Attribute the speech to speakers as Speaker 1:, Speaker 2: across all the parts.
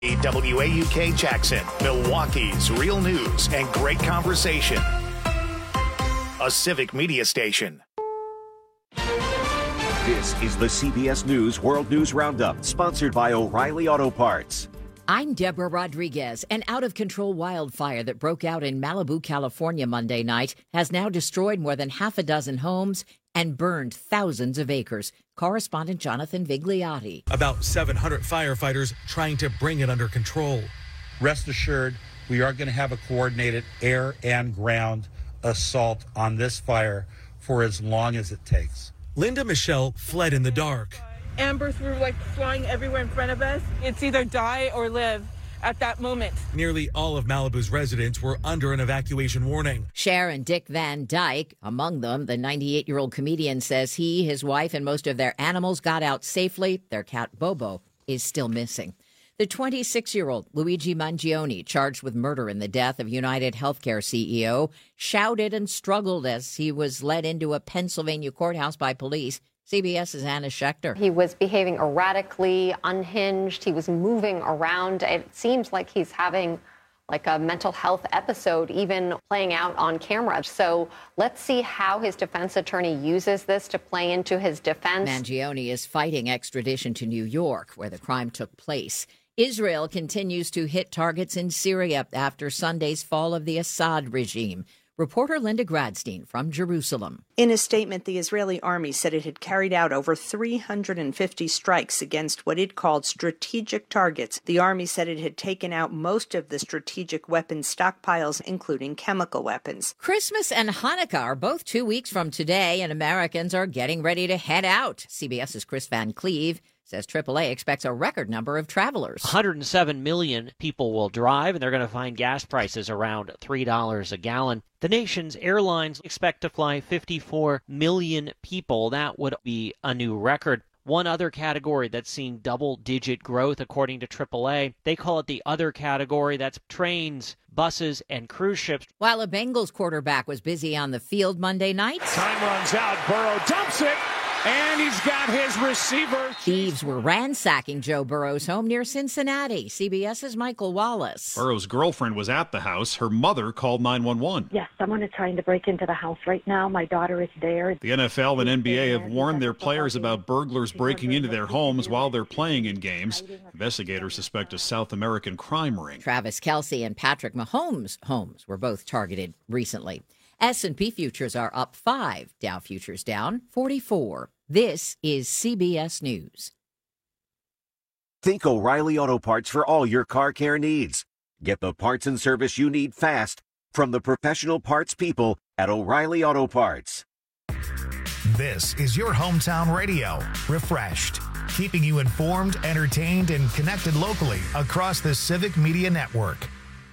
Speaker 1: WAUK Jackson, Milwaukee's real news and great conversation. A civic media station.
Speaker 2: This is the CBS News World News Roundup, sponsored by O'Reilly Auto Parts.
Speaker 3: I'm Deborah Rodriguez. An out-of-control wildfire that broke out in Malibu, California Monday night has now destroyed more than half a dozen homes and burned thousands of acres. Correspondent Jonathan Vigliotti.
Speaker 4: About 700 firefighters trying to bring it under control.
Speaker 5: Rest assured, we are going to have a coordinated air and ground assault on this fire for as long as it takes.
Speaker 4: Linda Michelle fled in the dark.
Speaker 6: Ambers were flying everywhere in front of us. It's either die or live at that moment.
Speaker 4: Nearly all of Malibu's residents were under an evacuation warning.
Speaker 3: Cher and Dick Van Dyke, among them, the 98-year-old comedian says he, his wife, and most of their animals got out safely. Their cat Bobo is still missing. The 26-year-old Luigi Mangione, charged with murder in the death of United Healthcare CEO, shouted and struggled as he was led into a Pennsylvania courthouse by police. CBS's Anna Schechter.
Speaker 7: He was behaving erratically, unhinged. He was moving around. It seems like he's having like a mental health episode, even playing out on camera. So let's see how his defense attorney uses this to play into his defense.
Speaker 3: Mangione is fighting extradition to New York, where the crime took place. Israel continues to hit targets in Syria after Sunday's fall of the Assad regime. Reporter Linda Gradstein from Jerusalem.
Speaker 8: In a statement, the Israeli army said it had carried out over 350 strikes against what it called strategic targets. The army said it had taken out most of the strategic weapons stockpiles, including chemical weapons.
Speaker 3: Christmas and Hanukkah are both 2 weeks from today, and Americans are getting ready to head out. CBS's Chris Van Cleve says AAA expects a record number of travelers.
Speaker 9: 107 million people will drive, and they're going to find gas prices around $3 a gallon. The nation's airlines expect to fly 54 million people. That would be a new record. One other category that's seen double-digit growth, according to AAA, they call it the other category. That's trains, buses, and cruise ships.
Speaker 3: While a Bengals quarterback was busy on the field Monday night,
Speaker 10: time runs out. Burrow dumps it. And he's got his receiver.
Speaker 3: Thieves were ransacking Joe Burrow's home near Cincinnati. CBS's Michael Wallace.
Speaker 11: Burrow's girlfriend was at the house. Her mother called 911.
Speaker 12: Yes, someone is trying to break into the house right now. My daughter is there.
Speaker 11: The NFL and NBA have warned their players about burglars breaking into their homes while they're playing in games. Investigators suspect a South American crime ring.
Speaker 3: Travis Kelce and Patrick Mahomes' homes were both targeted recently. S&P futures are up 5, Dow futures down 44. This is CBS News.
Speaker 2: Think O'Reilly Auto Parts for all your car care needs. Get the parts and service you need fast from the professional parts people at O'Reilly Auto Parts.
Speaker 1: This is your hometown radio, Refreshed, keeping you informed, entertained, and connected locally across the Civic Media Network.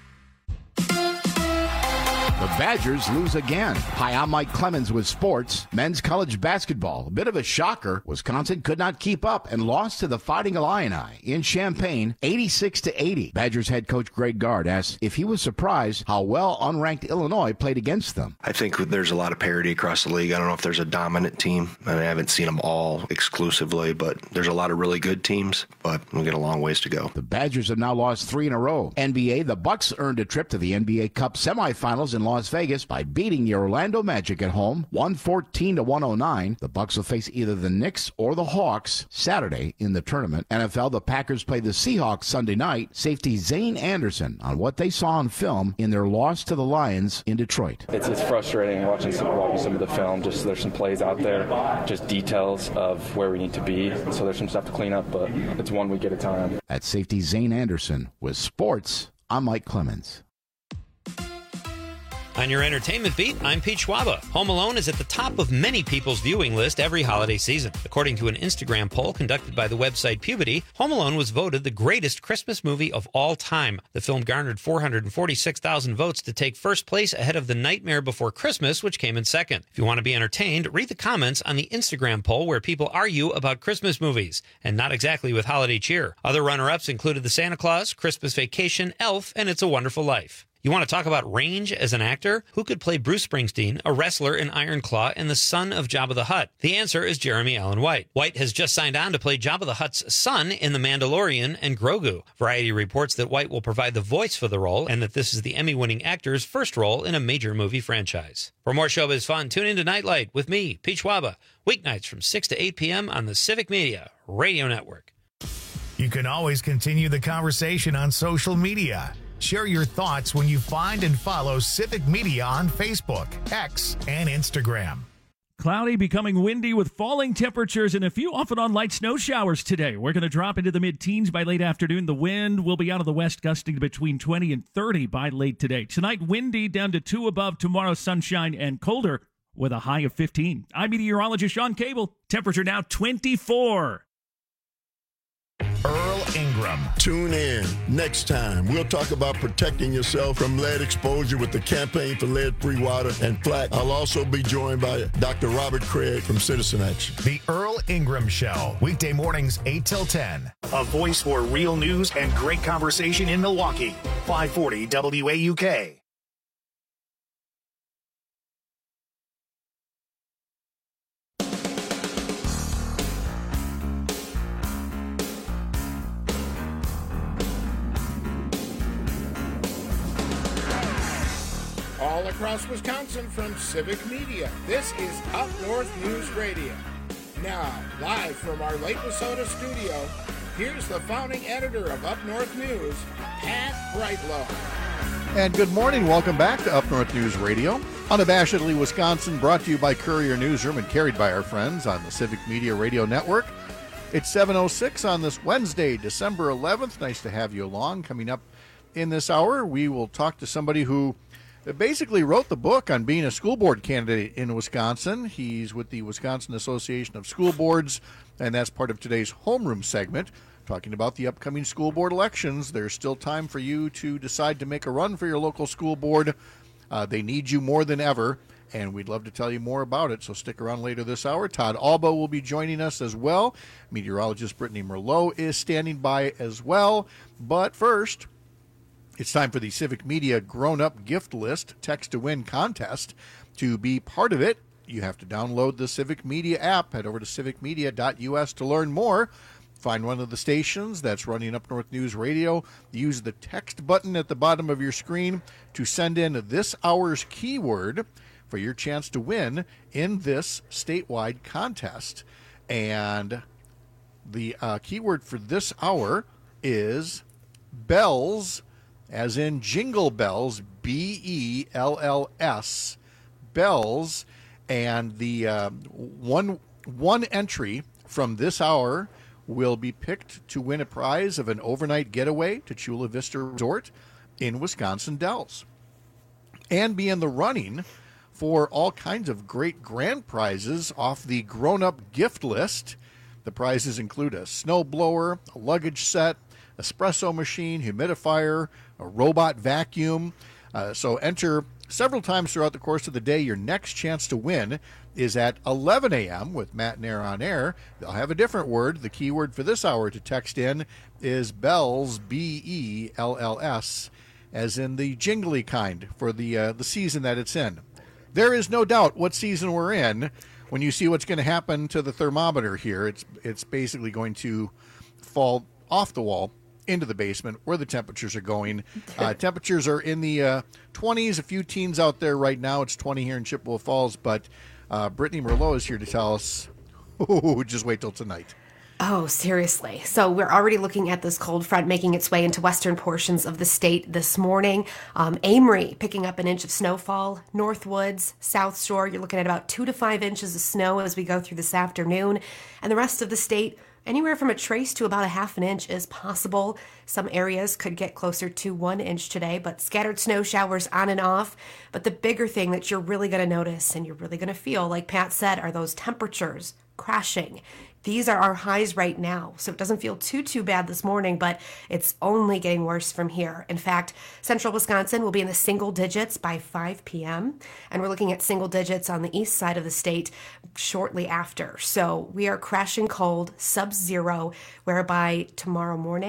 Speaker 13: The Badgers lose again. Hi, I'm Mike Clemens with sports. Men's college basketball. A bit of a shocker. Wisconsin could not keep up and lost to the Fighting Illini in Champaign, 86-80. Badgers head coach Greg Gard asked if he was surprised how well unranked Illinois played against them.
Speaker 14: I think there's a lot of parity across the league. I don't know if there's a dominant team. I haven't seen them all exclusively, but there's a lot of really good teams, but we'll get a long ways to go.
Speaker 13: The Badgers have now lost 3 in a row. NBA, the Bucks earned a trip to the NBA Cup semifinals in Las Vegas by beating the Orlando Magic at home, 114-109. The Bucks will face either the Knicks or the Hawks Saturday in the tournament. NFL, the Packers play the Seahawks Sunday night. Safety Zane Anderson on what they saw on film in their loss to the Lions in Detroit.
Speaker 15: It's frustrating watching some of the film. Just there's some plays out there, just details of where we need to be. So there's some stuff to clean up, but it's 1 week at a time.
Speaker 13: At safety Zane Anderson with sports, I'm Mike Clemens.
Speaker 16: On your entertainment beat, I'm Pete Schwaba. Home Alone is at the top of many people's viewing list every holiday season. According to an Instagram poll conducted by the website Puberty, Home Alone was voted the greatest Christmas movie of all time. The film garnered 446,000 votes to take first place ahead of The Nightmare Before Christmas, which came in second. If you want to be entertained, read the comments on the Instagram poll where people argue about Christmas movies, and not exactly with holiday cheer. Other runner-ups included The Santa Claus, Christmas Vacation, Elf, and It's a Wonderful Life. You want to talk about range as an actor? Who could play Bruce Springsteen, a wrestler in Iron Claw, and the son of Jabba the Hutt? The answer is Jeremy Allen White. White has just signed on to play Jabba the Hutt's son in The Mandalorian and Grogu. Variety reports that White will provide the voice for the role and that this is the Emmy-winning actor's first role in a major movie franchise. For more showbiz fun, tune in to Nightlight with me, Pete Schwaba, weeknights from 6 to 8 p.m. on the Civic Media Radio Network.
Speaker 1: You can always continue the conversation on social media. Share your thoughts when you find and follow Civic Media on Facebook, X, and Instagram.
Speaker 17: Cloudy, becoming windy with falling temperatures and a few off and on light snow showers today. We're going to drop into the mid-teens by late afternoon. The wind will be out of the west, gusting to between 20 and 30 by late today. Tonight, windy down to 2 above. Tomorrow, sunshine and colder with a high of 15. I'm meteorologist Sean Cable. Temperature now 24.
Speaker 1: Earl Ingram.
Speaker 18: Tune in next time. We'll talk about protecting yourself from lead exposure with the Campaign for Lead-Free Water and FLAC. I'll also be joined by Dr. Robert Craig from Citizen Action.
Speaker 1: The Earl Ingram Show, weekday mornings 8 till 10. A voice for real news and great conversation in Milwaukee. 540 WAUK.
Speaker 19: All across Wisconsin from Civic Media, this is Up North News Radio. Now, live from our Lake Wissota studio, here's the founding editor of Up North News, Pat Brightlow.
Speaker 20: And good morning. Welcome back to Up North News Radio. Unabashedly Wisconsin, brought to you by Courier Newsroom and carried by our friends on the Civic Media Radio Network. It's 7:06 on this Wednesday, December 11th. Nice to have you along. Coming up in this hour, we will talk to somebody who basically wrote the book on being a school board candidate in Wisconsin. He's with the Wisconsin Association of School Boards, and that's part of today's homeroom segment, talking about the upcoming school board elections. There's still time for you to decide to make a run for your local school board. They need you more than ever, and we'd love to tell you more about it, so stick around later this hour. Todd Alba will be joining us as well. Meteorologist Brittany Merlot is standing by as well. But first, it's time for the Civic Media Grown-Up Gift List Text to Win contest. To be part of it, you have to download the Civic Media app. Head over to civicmedia.us to learn more. Find one of the stations that's running Up North News Radio. Use the text button at the bottom of your screen to send in this hour's keyword for your chance to win in this statewide contest. And the keyword for this hour is bells, as in jingle bells, B-E-L-L-S, bells. And the one entry from this hour will be picked to win a prize of an overnight getaway to Chula Vista Resort in Wisconsin Dells, and be in the running for all kinds of great grand prizes off the grown-up gift list. The prizes include a snowblower, a luggage set, espresso machine, humidifier, a robot vacuum. So enter several times throughout the course of the day. Your next chance to win is at 11 a.m. with Matt and Air on Air. They'll have a different word. The keyword for this hour to text in is bells, B-E-L-L-S, as in the jingly kind for the season that it's in. There is no doubt what season we're in when you see what's going to happen to the thermometer here. It's basically going to fall off the wall into the basement where the temperatures are going. Temperatures are in the 20s, a few teens out there right now. It's 20 here in Chippewa Falls, but Brittany Merlot is here to tell us, just wait till tonight.
Speaker 21: Oh, seriously. So we're already looking at this cold front making its way into western portions of the state this morning. Amory picking up an inch of snowfall. Northwoods, South Shore, you're looking at about 2 to 5 inches of snow as we go through this afternoon. And the rest of the state, anywhere from a trace to about a half an inch is possible. Some areas could get closer to 1 inch today, but scattered snow showers on and off. But the bigger thing that you're really going to notice and you're really going to feel, like Pat said, are those temperatures crashing. These are our highs right now, so it doesn't feel too bad this morning, but it's only getting worse from here. In fact, central Wisconsin will be in the single digits by 5 p.m., and we're looking at single digits on the east side of the state shortly after. So we are crashing cold, sub-zero, whereby tomorrow morning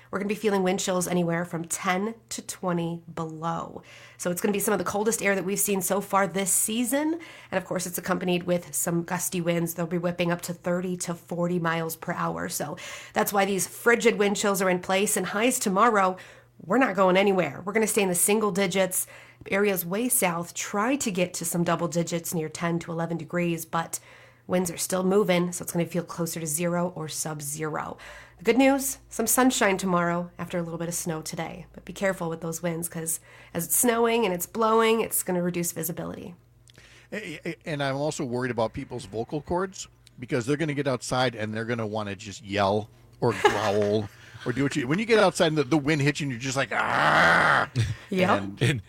Speaker 21: we're going to be feeling wind chills anywhere from 10 to 20 below. So it's going to be some of the coldest air that we've seen so far this season. And of course, it's accompanied with some gusty winds. They'll be whipping up to 30 to 40 miles per hour. So that's why these frigid wind chills are in place. And highs tomorrow, we're not going anywhere. We're going to stay in the single digits. Areas way south try to get to some double digits near 10 to 11 degrees, but winds are still moving, so it's going to feel closer to 0 or sub-zero. The good news, some sunshine tomorrow after a little bit of snow today. But be careful with those winds because as it's snowing and it's blowing, it's going to reduce visibility.
Speaker 20: And I'm also worried about people's vocal cords because they're going to get outside and they're going to want to just yell or growl or do what you. When you get outside and the wind hits you, and you're just like, ah.
Speaker 21: Yeah.
Speaker 5: And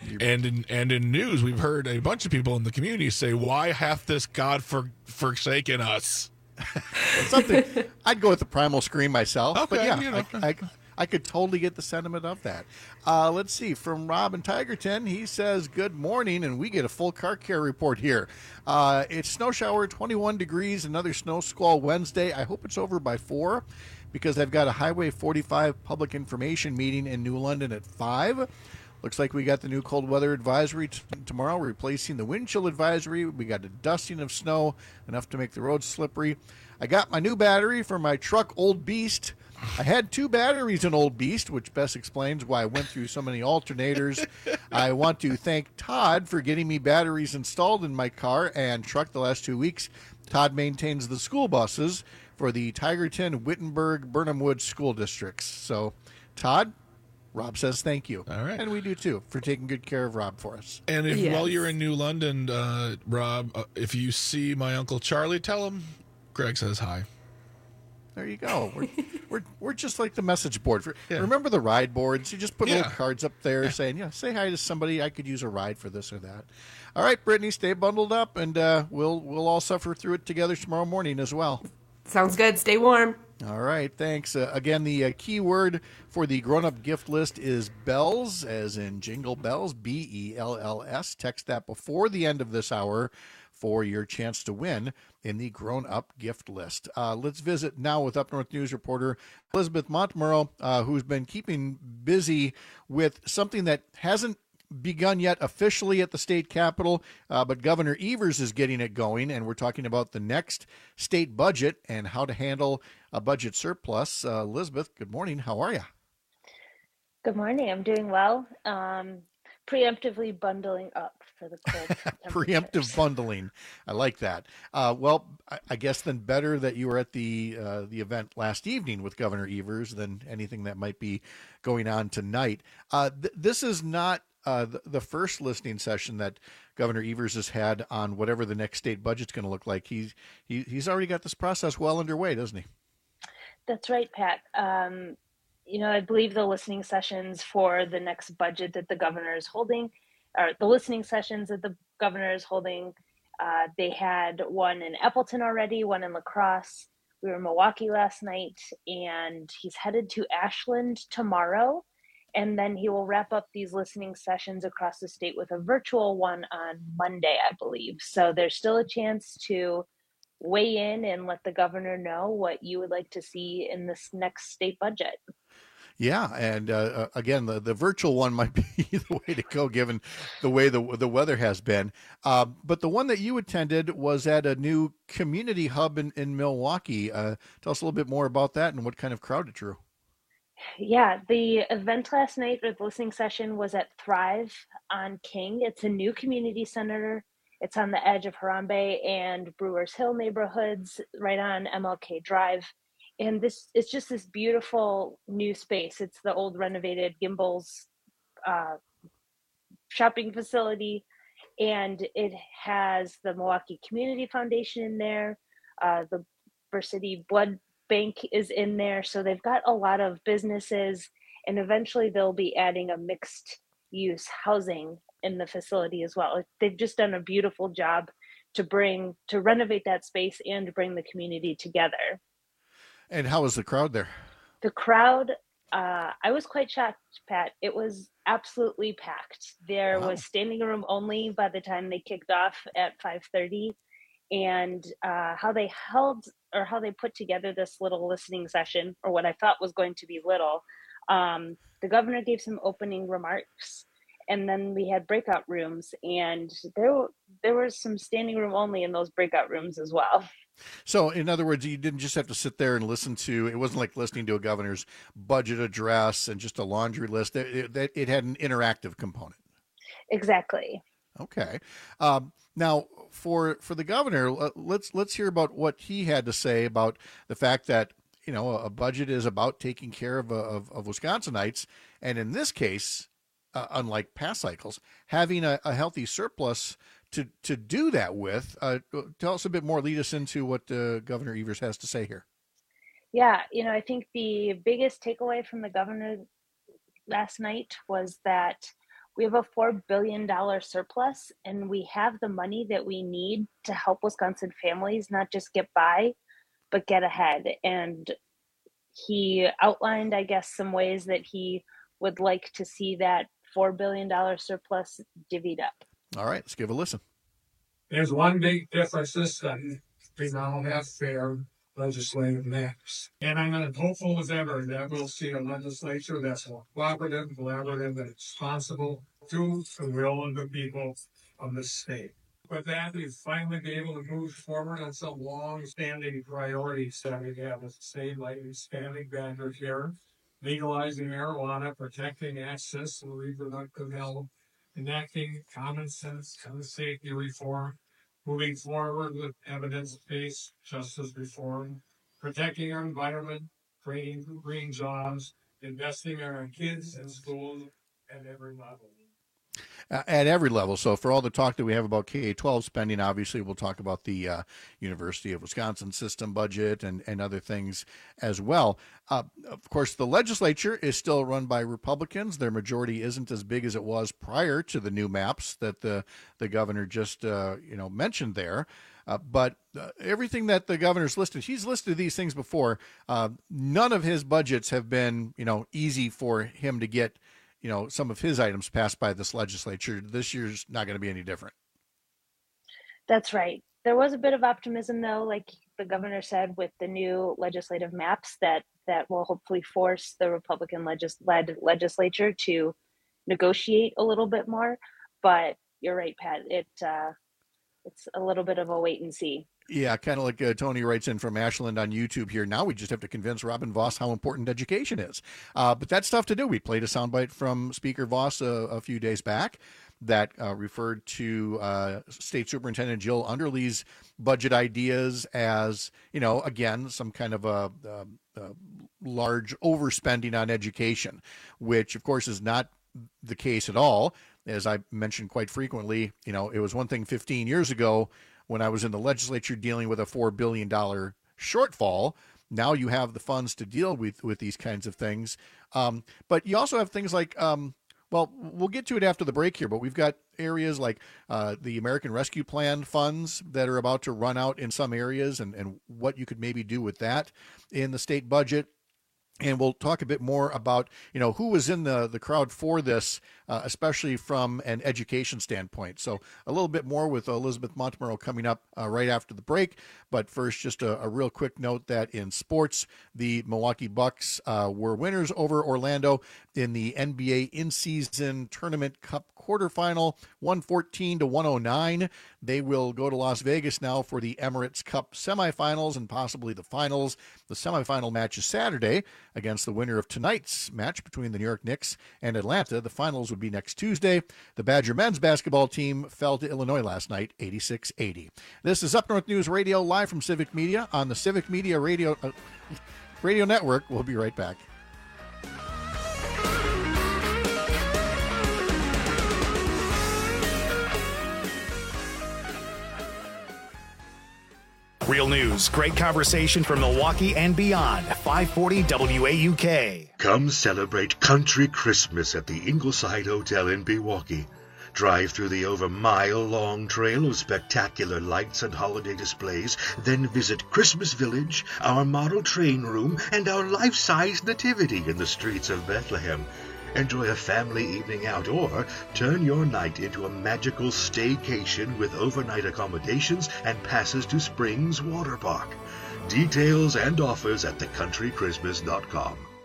Speaker 5: in news, we've heard a bunch of people in the community say, "Why hath this God forsaken us?"
Speaker 20: Something. I'd go with the primal scream myself,
Speaker 5: Okay,
Speaker 20: but yeah,
Speaker 5: you know.
Speaker 20: I could totally get the sentiment of that. Let's see. From Rob in Tigerton, he says, good morning, and we get a full car care report here. It's snow shower, 21 degrees, another snow squall Wednesday. I hope it's over by 4 because I've got a Highway 45 public information meeting in New London at 5. Looks like we got the new cold weather advisory tomorrow, replacing the wind chill advisory. We got a dusting of snow, enough to make the roads slippery. I got my new battery for my truck, Old Beast. I had 2 batteries in Old Beast, which best explains why I went through so many alternators. I want to thank Todd for getting me batteries installed in my car and truck the last 2 weeks. Todd maintains the school buses for the Tigerton, Wittenberg, Burnham Woods school districts. So, Todd, Rob says thank you.
Speaker 5: All right.
Speaker 20: And we do, too, for taking good care of Rob for us.
Speaker 5: And while you're in New London, Rob, if you see my Uncle Charlie, tell him Greg says hi.
Speaker 20: There you go. We're just like the message board. Remember the ride boards? You just put little cards up there saying, say hi to somebody. I could use a ride for this or that. All right, Brittany, stay bundled up, and we'll all suffer through it together tomorrow morning as well.
Speaker 21: Sounds good. Stay warm.
Speaker 20: All right, thanks. Again, the key word for the grown-up gift list is bells, as in jingle bells, BELLS. Text that before the end of this hour for your chance to win in the grown-up gift list. Let's visit now with Up North News reporter Elizabeth Montemurro, who's been keeping busy with something that hasn't begun yet officially at the state capitol, but Governor Evers is getting it going, and we're talking about the next state budget and how to handle a budget surplus. Elizabeth, good morning. How are you?
Speaker 22: Good morning. I'm doing well. Preemptively bundling up for the cold
Speaker 20: Preemptive bundling. I like that. Well, I guess then better that you were at the event last evening with Governor Evers than anything that might be going on tonight. This is not the first listening session that Governor Evers has had on whatever the next state budget's going to look like. He's already got this process well underway, doesn't he?
Speaker 22: That's right, Pat. I believe the listening sessions for the next budget that the governor is holding, or the listening sessions that the governor is holding, they had one in Appleton already, one in La Crosse. We were in Milwaukee last night, and he's headed to Ashland tomorrow. And then he will wrap up these listening sessions across the state with a virtual one on Monday, I believe. So there's still a chance to weigh in and let the governor know what you would like to see in this next state budget.
Speaker 20: Yeah, and again, the virtual one might be the way to go given the way the weather has been. But the one that you attended was at a new community hub in Milwaukee. Tell us a little bit more about that and what kind of crowd it drew.
Speaker 22: Yeah, the event last night, or the listening session, was at Thrive on King. It's a new community center. It's on the edge of Harambe and Brewers Hill neighborhoods, right on MLK Drive. And it's just this beautiful new space. It's the old renovated Gimbel's shopping facility. And it has the Milwaukee Community Foundation in there. The Varsity Blood Bank is in there. So they've got a lot of businesses, and eventually they'll be adding a mixed use housing in the facility as well. They've just done a beautiful job to renovate that space and to bring the community together. And
Speaker 20: how was the crowd there?
Speaker 22: The crowd, I was quite shocked, Pat. It was absolutely packed. There was standing room only by the time they kicked off at 5:30. And how they put together this little listening session, or what I thought was going to be little, The governor gave some opening remarks, and then we had breakout rooms, and there was some standing room only in those breakout rooms as well.
Speaker 20: So, in other words, you didn't just have to sit there and listen to, it wasn't like listening to a governor's budget address and just a laundry list. It had an interactive component.
Speaker 22: Exactly.
Speaker 20: Okay. Now, for the governor, let's hear about what he had to say about the fact that, you know, a budget is about taking care of Wisconsinites, and in this case, unlike past cycles, having a healthy surplus to do that with. Tell us a bit more, lead us into what Governor Evers has to say here.
Speaker 22: Yeah, you know, I think the biggest takeaway from the governor last night was that we have a $4 billion surplus, and we have the money that we need to help Wisconsin families not just get by, but get ahead. And he outlined, I guess, some ways that he would like to see that $4 billion surplus divvied up.
Speaker 20: All right, let's give a listen.
Speaker 4: There's one big difference this time. We now have fair legislative maps. And I'm as hopeful as ever that we'll see a legislature that's more cooperative, collaborative, and responsible to the will of the people of the state. With that, we've finally been able to move forward on some long-standing priorities that we have with the state, like expanding Badger care, legalizing marijuana, protecting access to reproductive health, enacting common sense gun safety reform, moving forward with evidence-based justice reform, protecting our environment, creating green jobs, investing in our kids and schools at every level.
Speaker 20: At every level. So for all the talk that we have about K-12 spending, obviously we'll talk about the University of Wisconsin system budget and other things as well. Of course, the legislature is still run by Republicans. Their majority isn't as big as it was prior to the new maps that the governor just mentioned there. But everything that the governor's listed, he's listed these things before. None of his budgets have been, easy for him to get some of his items passed by this legislature. This year's not going to be any different.
Speaker 22: That's right. There was a bit of optimism, though, like the governor said, with the new legislative maps that will hopefully force the Republican-led legislature to negotiate a little bit more. But you're right, Pat. It's a little bit of a wait and see.
Speaker 20: Yeah, kind of like Tony writes in from Ashland on YouTube here. Now we just have to convince Robin Vos how important education is. But that's tough to do. We played a soundbite from Speaker Vos a few days back that referred to State Superintendent Jill Underly's budget ideas as, again, some kind of a large overspending on education, which, of course, is not the case at all. As I mentioned quite frequently, it was one thing 15 years ago when I was in the legislature dealing with a $4 billion shortfall. Now you have the funds to deal with these kinds of things. But you also have things like, we'll get to it after the break here, but we've got areas like the American Rescue Plan funds that are about to run out in some areas and what you could maybe do with that in the state budget. And we'll talk a bit more about, who was in the crowd for this, especially from an education standpoint. So a little bit more with Elizabeth Montemurro coming up right after the break. But first, just a real quick note that in sports, the Milwaukee Bucks were winners over Orlando in the NBA in-season tournament cup quarterfinal, 114-109. They will go to Las Vegas now for the Emirates Cup semifinals and possibly the finals. The semifinal match is Saturday against the winner of tonight's match between the New York Knicks and Atlanta. The finals would be next Tuesday. The Badger men's basketball team fell to Illinois last night, 86-80. This is Up North News Radio, live from Civic Media on the Civic Media Radio Network. We'll be right back.
Speaker 1: Real news, great conversation from Milwaukee and beyond. 540 WAUK.
Speaker 6: Come celebrate Country Christmas at the Ingleside Hotel in Milwaukee. Drive through the over mile-long trail of spectacular lights and holiday displays, then visit Christmas Village, our model train room, and our life-size nativity in the streets of Bethlehem. Enjoy a family evening out or turn your night into a magical staycation with overnight accommodations and passes to Springs Water Park. Details and offers at thecountrychristmas.com.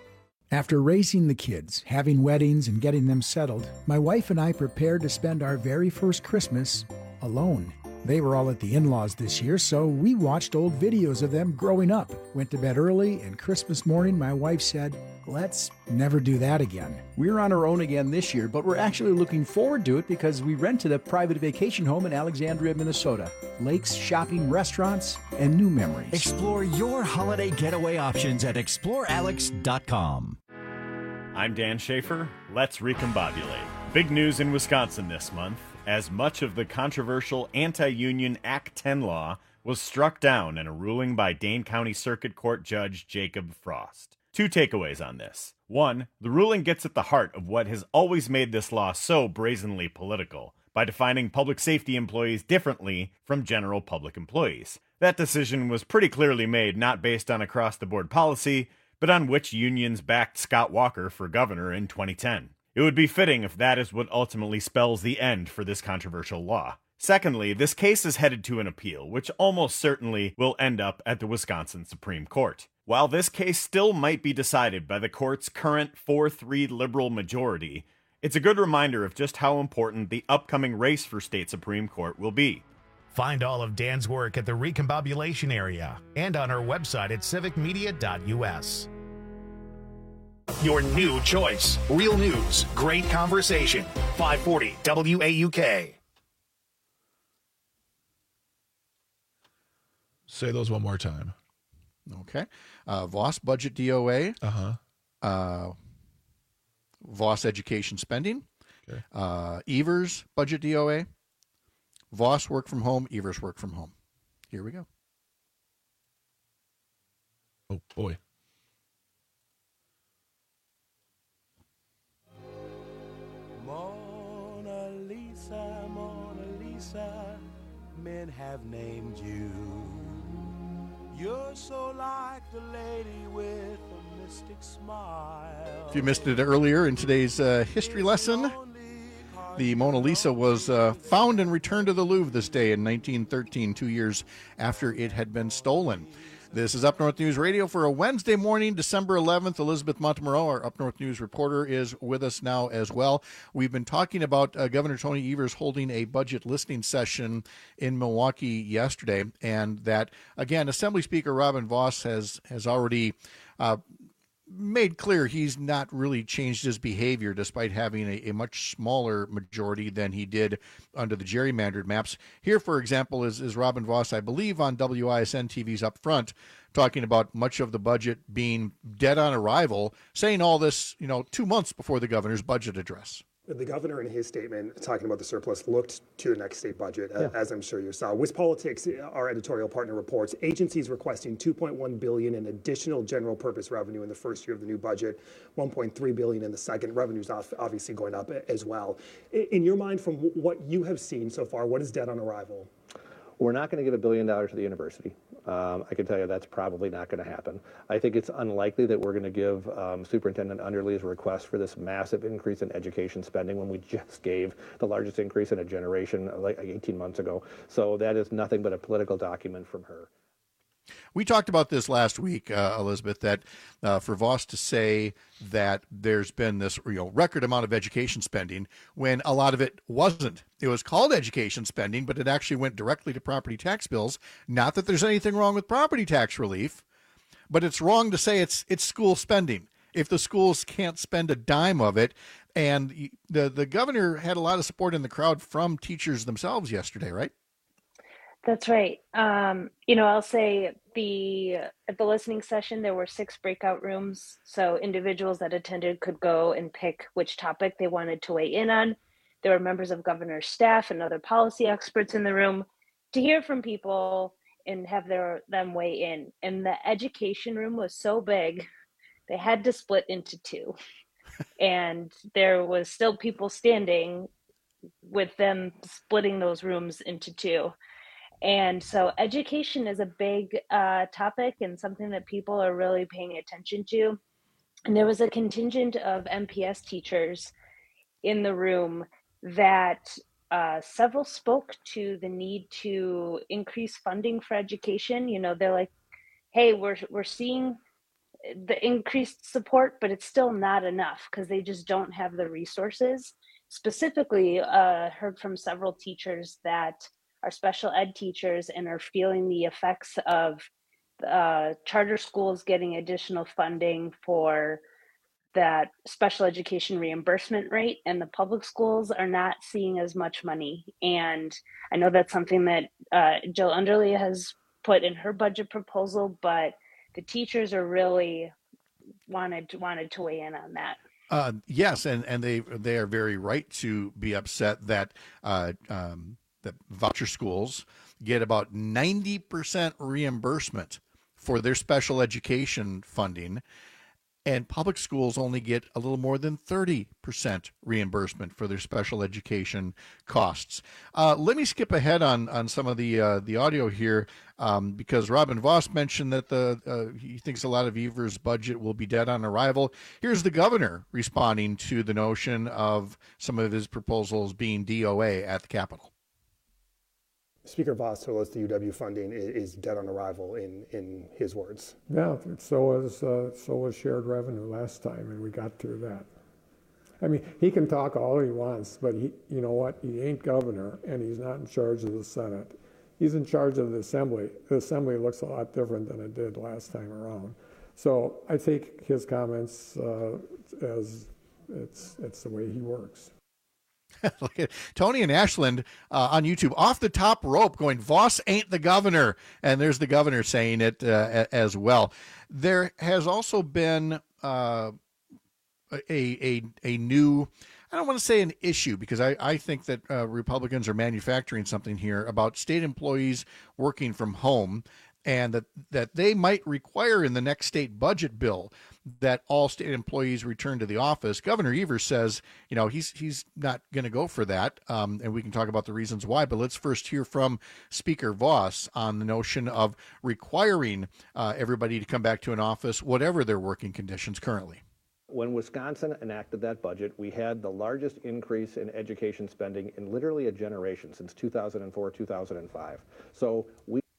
Speaker 7: After raising the kids, having weddings, and getting them settled, my wife and I prepared to spend our very first Christmas alone. They were all at the in-laws this year, so we watched old videos of them growing up, went to bed early, and Christmas morning my wife said, "Let's never do that again."
Speaker 8: We're on our own again this year, but we're actually looking forward to it because we rented a private vacation home in Alexandria, Minnesota. Lakes, shopping, restaurants, and new memories.
Speaker 23: Explore your holiday getaway options at explorealex.com.
Speaker 24: I'm Dan Schaefer. Let's recombobulate. Big news in Wisconsin this month, as much of the controversial anti-union Act 10 law was struck down in a ruling by Dane County Circuit Court Judge Jacob Frost. Two takeaways on this. One, the ruling gets at the heart of what has always made this law so brazenly political, by defining public safety employees differently from general public employees. That decision was pretty clearly made not based on across-the-board policy, but on which unions backed Scott Walker for governor in 2010. It would be fitting if that is what ultimately spells the end for this controversial law. Secondly, this case is headed to an appeal, which almost certainly will end up at the Wisconsin Supreme Court. While this case still might be decided by the court's current 4-3 liberal majority, it's a good reminder of just how important the upcoming race for state Supreme Court will be.
Speaker 1: Find all of Dan's work at the Recombobulation area and on our website at civicmedia.us. Your new choice. Real news, great conversation. 540 WAUK.
Speaker 5: Say those one more time.
Speaker 20: Okay. Voss budget DOA. Voss education spending.
Speaker 5: Okay.
Speaker 20: Evers budget DOA. Voss work from home. Evers work from home. Here we go.
Speaker 5: Oh, boy.
Speaker 25: Mona Lisa, men have named you. You're so like the lady with a mystic smile.
Speaker 20: If you missed it earlier in today's history lesson, the Mona Lisa was found and returned to the Louvre this day in 1913, 2 years after it had been stolen. This is Up North News Radio for a Wednesday morning, December 11th. Elizabeth Montemoreau, our Up North News reporter, is with us now as well. We've been talking about Governor Tony Evers holding a budget listening session in Milwaukee yesterday, and that, again, Assembly Speaker Robin Voss has already made clear he's not really changed his behavior despite having a much smaller majority than he did under the gerrymandered maps. Here, for example, is Robin Voss, I believe, on WISN TV's Up Front, talking about much of the budget being dead on arrival, saying all this, 2 months before the governor's budget address.
Speaker 26: The governor, in his statement, talking about the surplus, looked to the next state budget, as I'm sure you saw. WisPolitics, our editorial partner, reports agencies requesting $2.1 billion in additional general purpose revenue in the first year of the new budget, $1.3 billion in the second. Revenues obviously going up as well. In your mind, from what you have seen so far, what is dead on arrival?
Speaker 27: We're not going to give $1 billion to the university. I can tell you that's probably not going to happen. I think it's unlikely that we're going to give Superintendent Underly's request for this massive increase in education spending when we just gave the largest increase in a generation like 18 months ago. So that is nothing but a political document from her.
Speaker 20: We talked about this last week, Elizabeth, that for Voss to say that there's been this record amount of education spending when a lot of it wasn't. It was called education spending, but it actually went directly to property tax bills. Not that there's anything wrong with property tax relief, but it's wrong to say it's school spending if the schools can't spend a dime of it. And the governor had a lot of support in the crowd from teachers themselves yesterday, right?
Speaker 22: That's right. I'll say at the listening session, there were 6 breakout rooms. So individuals that attended could go and pick which topic they wanted to weigh in on. There were members of governor's staff and other policy experts in the room to hear from people and have them weigh in. And the education room was so big, they had to split into 2. And there was still people standing with them splitting those rooms into 2. And so education is a big topic and something that people are really paying attention to. And there was a contingent of MPS teachers in the room that several spoke to the need to increase funding for education. They're like, hey, we're seeing the increased support, but it's still not enough because they just don't have the resources. Specifically, heard from several teachers that are special ed teachers and are feeling the effects of charter schools getting additional funding for that special education reimbursement rate, and the public schools are not seeing as much money. And I know that's something that Jill Underly has put in her budget proposal, but the teachers are really wanted to weigh in on that.
Speaker 20: Yes, and they are very right to be upset that that voucher schools get about 90% reimbursement for their special education funding, and public schools only get a little more than 30% reimbursement for their special education costs. Let me skip ahead on some of the audio here because Robin Vos mentioned that he thinks a lot of Evers' budget will be dead on arrival. Here's the governor responding to the notion of some of his proposals being DOA at the Capitol.
Speaker 26: Speaker Vos told us the UW funding is dead on arrival in his words.
Speaker 4: Yeah, so was shared revenue last time, and we got through that. I mean, he can talk all he wants, but you know what? He ain't governor, and he's not in charge of the Senate. He's in charge of the Assembly. The Assembly looks a lot different than it did last time around. So I take his comments as it's the way he works.
Speaker 20: Look at Tony and Ashland on YouTube, off the top rope, going, Vos ain't the governor. And there's the governor saying it as well. There has also been a new, I don't want to say an issue, because I think that Republicans are manufacturing something here about state employees working from home, and that they might require in the next state budget bill that all state employees return to the office. Governor Evers says, he's not going to go for that, and we can talk about the reasons why. But let's first hear from Speaker Vos on the notion of requiring everybody to come back to an office, whatever their working conditions currently.
Speaker 27: When Wisconsin enacted that budget, we had the largest increase in education spending in literally a generation since 2004, 2005. So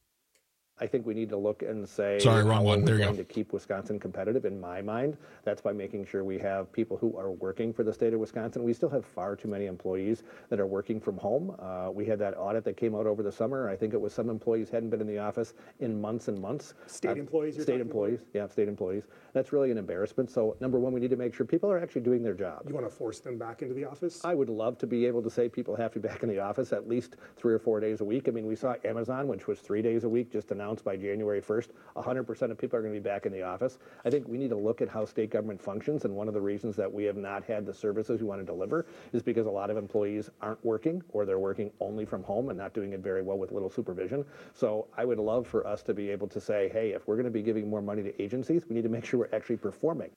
Speaker 27: I think we need to look and say,
Speaker 5: sorry, wrong one. There you go.
Speaker 27: To keep Wisconsin competitive. In my mind, that's by making sure we have people who are working for the state of Wisconsin. We still have far too many employees that are working from home. We had that audit that came out over the summer. I think it was some employees hadn't been in the office in months and months.
Speaker 26: State employees?
Speaker 27: State employees. Yeah, state employees. That's really an embarrassment. So number one, we need to make sure people are actually doing their job.
Speaker 26: You want to force them back into the office?
Speaker 27: I would love to be able to say people have to be back in the office at least 3 or 4 days a week. I mean, we saw Amazon, which was 3 days a week, just announced by January 1st, 100% of people are going to be back in the office. I think we need to look at how state government functions, and one of the reasons that we have not had the services we want to deliver is because a lot of employees aren't working, or they're working only from home and not doing it very well with little supervision. So I would love for us to be able to say, hey, if we're going to be giving more money to agencies, we need to make sure we're actually performing.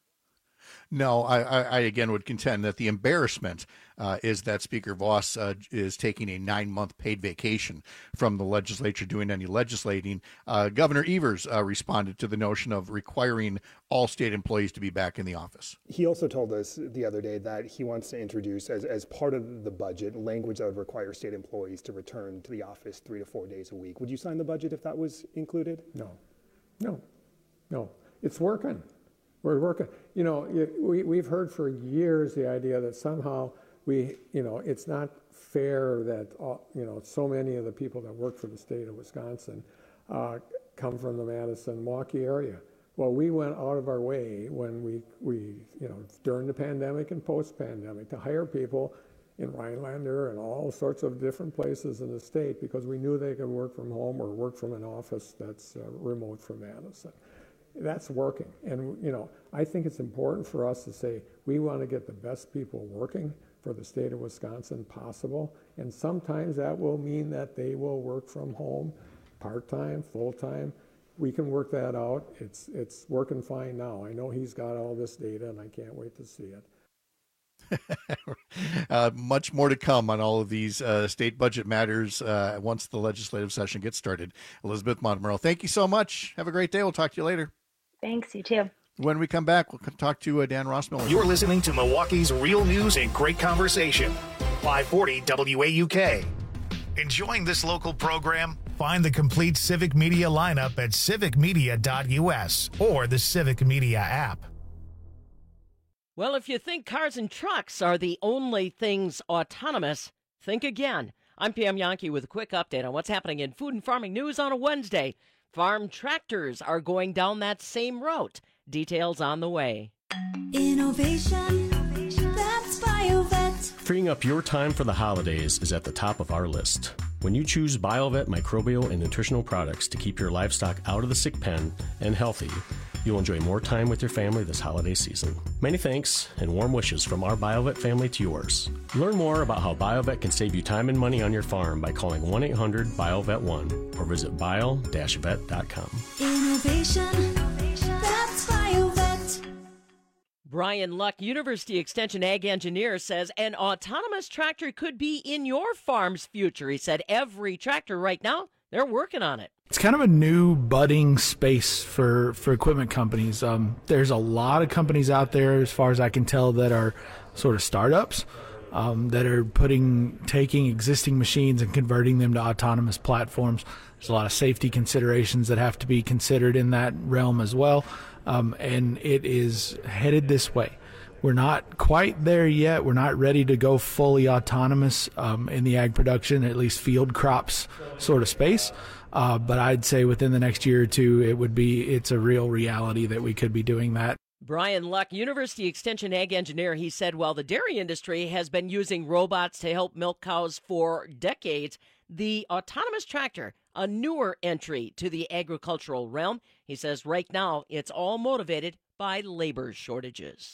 Speaker 20: No, I again would contend that the embarrassment is that Speaker Vos is taking a 9-month paid vacation from the legislature doing any legislating. Governor Evers responded to the notion of requiring all state employees to be back in the office.
Speaker 26: He also told us the other day that he wants to introduce, as part of the budget, language that would require state employees to return to the office 3 to 4 days a week. Would you sign the budget if that was included?
Speaker 4: No. It's working. We're working. We've heard for years the idea that somehow it's not fair that so many of the people that work for the state of Wisconsin come from the Madison-Milwaukee area. Well, we went out of our way when we during the pandemic and post-pandemic to hire people in Rhinelander and all sorts of different places in the state because we knew they could work from home or work from an office that's remote from Madison. That's working. And, I think it's important for us to say we want to get the best people working for the state of Wisconsin possible. And sometimes that will mean that they will work from home part-time, full-time. We can work that out. It's working fine now. I know he's got all this data, and I can't wait to see it.
Speaker 20: Much more to come on all of these state budget matters once the legislative session gets started. Elizabeth Montemurro, thank you so much. Have a great day. We'll talk to you later.
Speaker 22: Thanks, you too.
Speaker 20: When we come back, we'll talk to Dan Rossmiller.
Speaker 1: You're listening to Milwaukee's Real News and Great Conversation, 540 WAUK. Enjoying this local program? Find the complete Civic Media lineup at civicmedia.us or the Civic Media app.
Speaker 2: Well, if you think cars and trucks are the only things autonomous, think again. I'm Pam Yankee with a quick update on what's happening in food and farming news on a Wednesday. Farm tractors are going down that same route. Details on the way.
Speaker 3: Innovation, that's BioVet.
Speaker 9: Freeing up your time for the holidays is at the top of our list. When you choose BioVet microbial and nutritional products to keep your livestock out of the sick pen and healthy, you'll enjoy more time with your family this holiday season. Many thanks and warm wishes from our BioVet family to yours. Learn more about how BioVet can save you time and money on your farm by calling 1-800-BioVet1 or visit bio-vet.com.
Speaker 3: Innovation, that's BioVet.
Speaker 2: Brian Luck, University Extension Ag Engineer, says an autonomous tractor could be in your farm's future. He said every tractor right now, they're working on it.
Speaker 10: It's kind of a new budding space for equipment companies. There's a lot of companies out there, as far as I can tell, that are sort of startups that are taking existing machines and converting them to autonomous platforms. There's a lot of safety considerations that have to be considered in that realm as well, and it is headed this way. We're not quite there yet. We're not ready to go fully autonomous in the ag production, at least field crops sort of space. But I'd say within the next year or two, it's a real reality that we could be doing that.
Speaker 2: Brian Luck, University Extension Ag Engineer, he said while the dairy industry has been using robots to help milk cows for decades, the autonomous tractor, a newer entry to the agricultural realm, he says right now it's all motivated by labor shortages.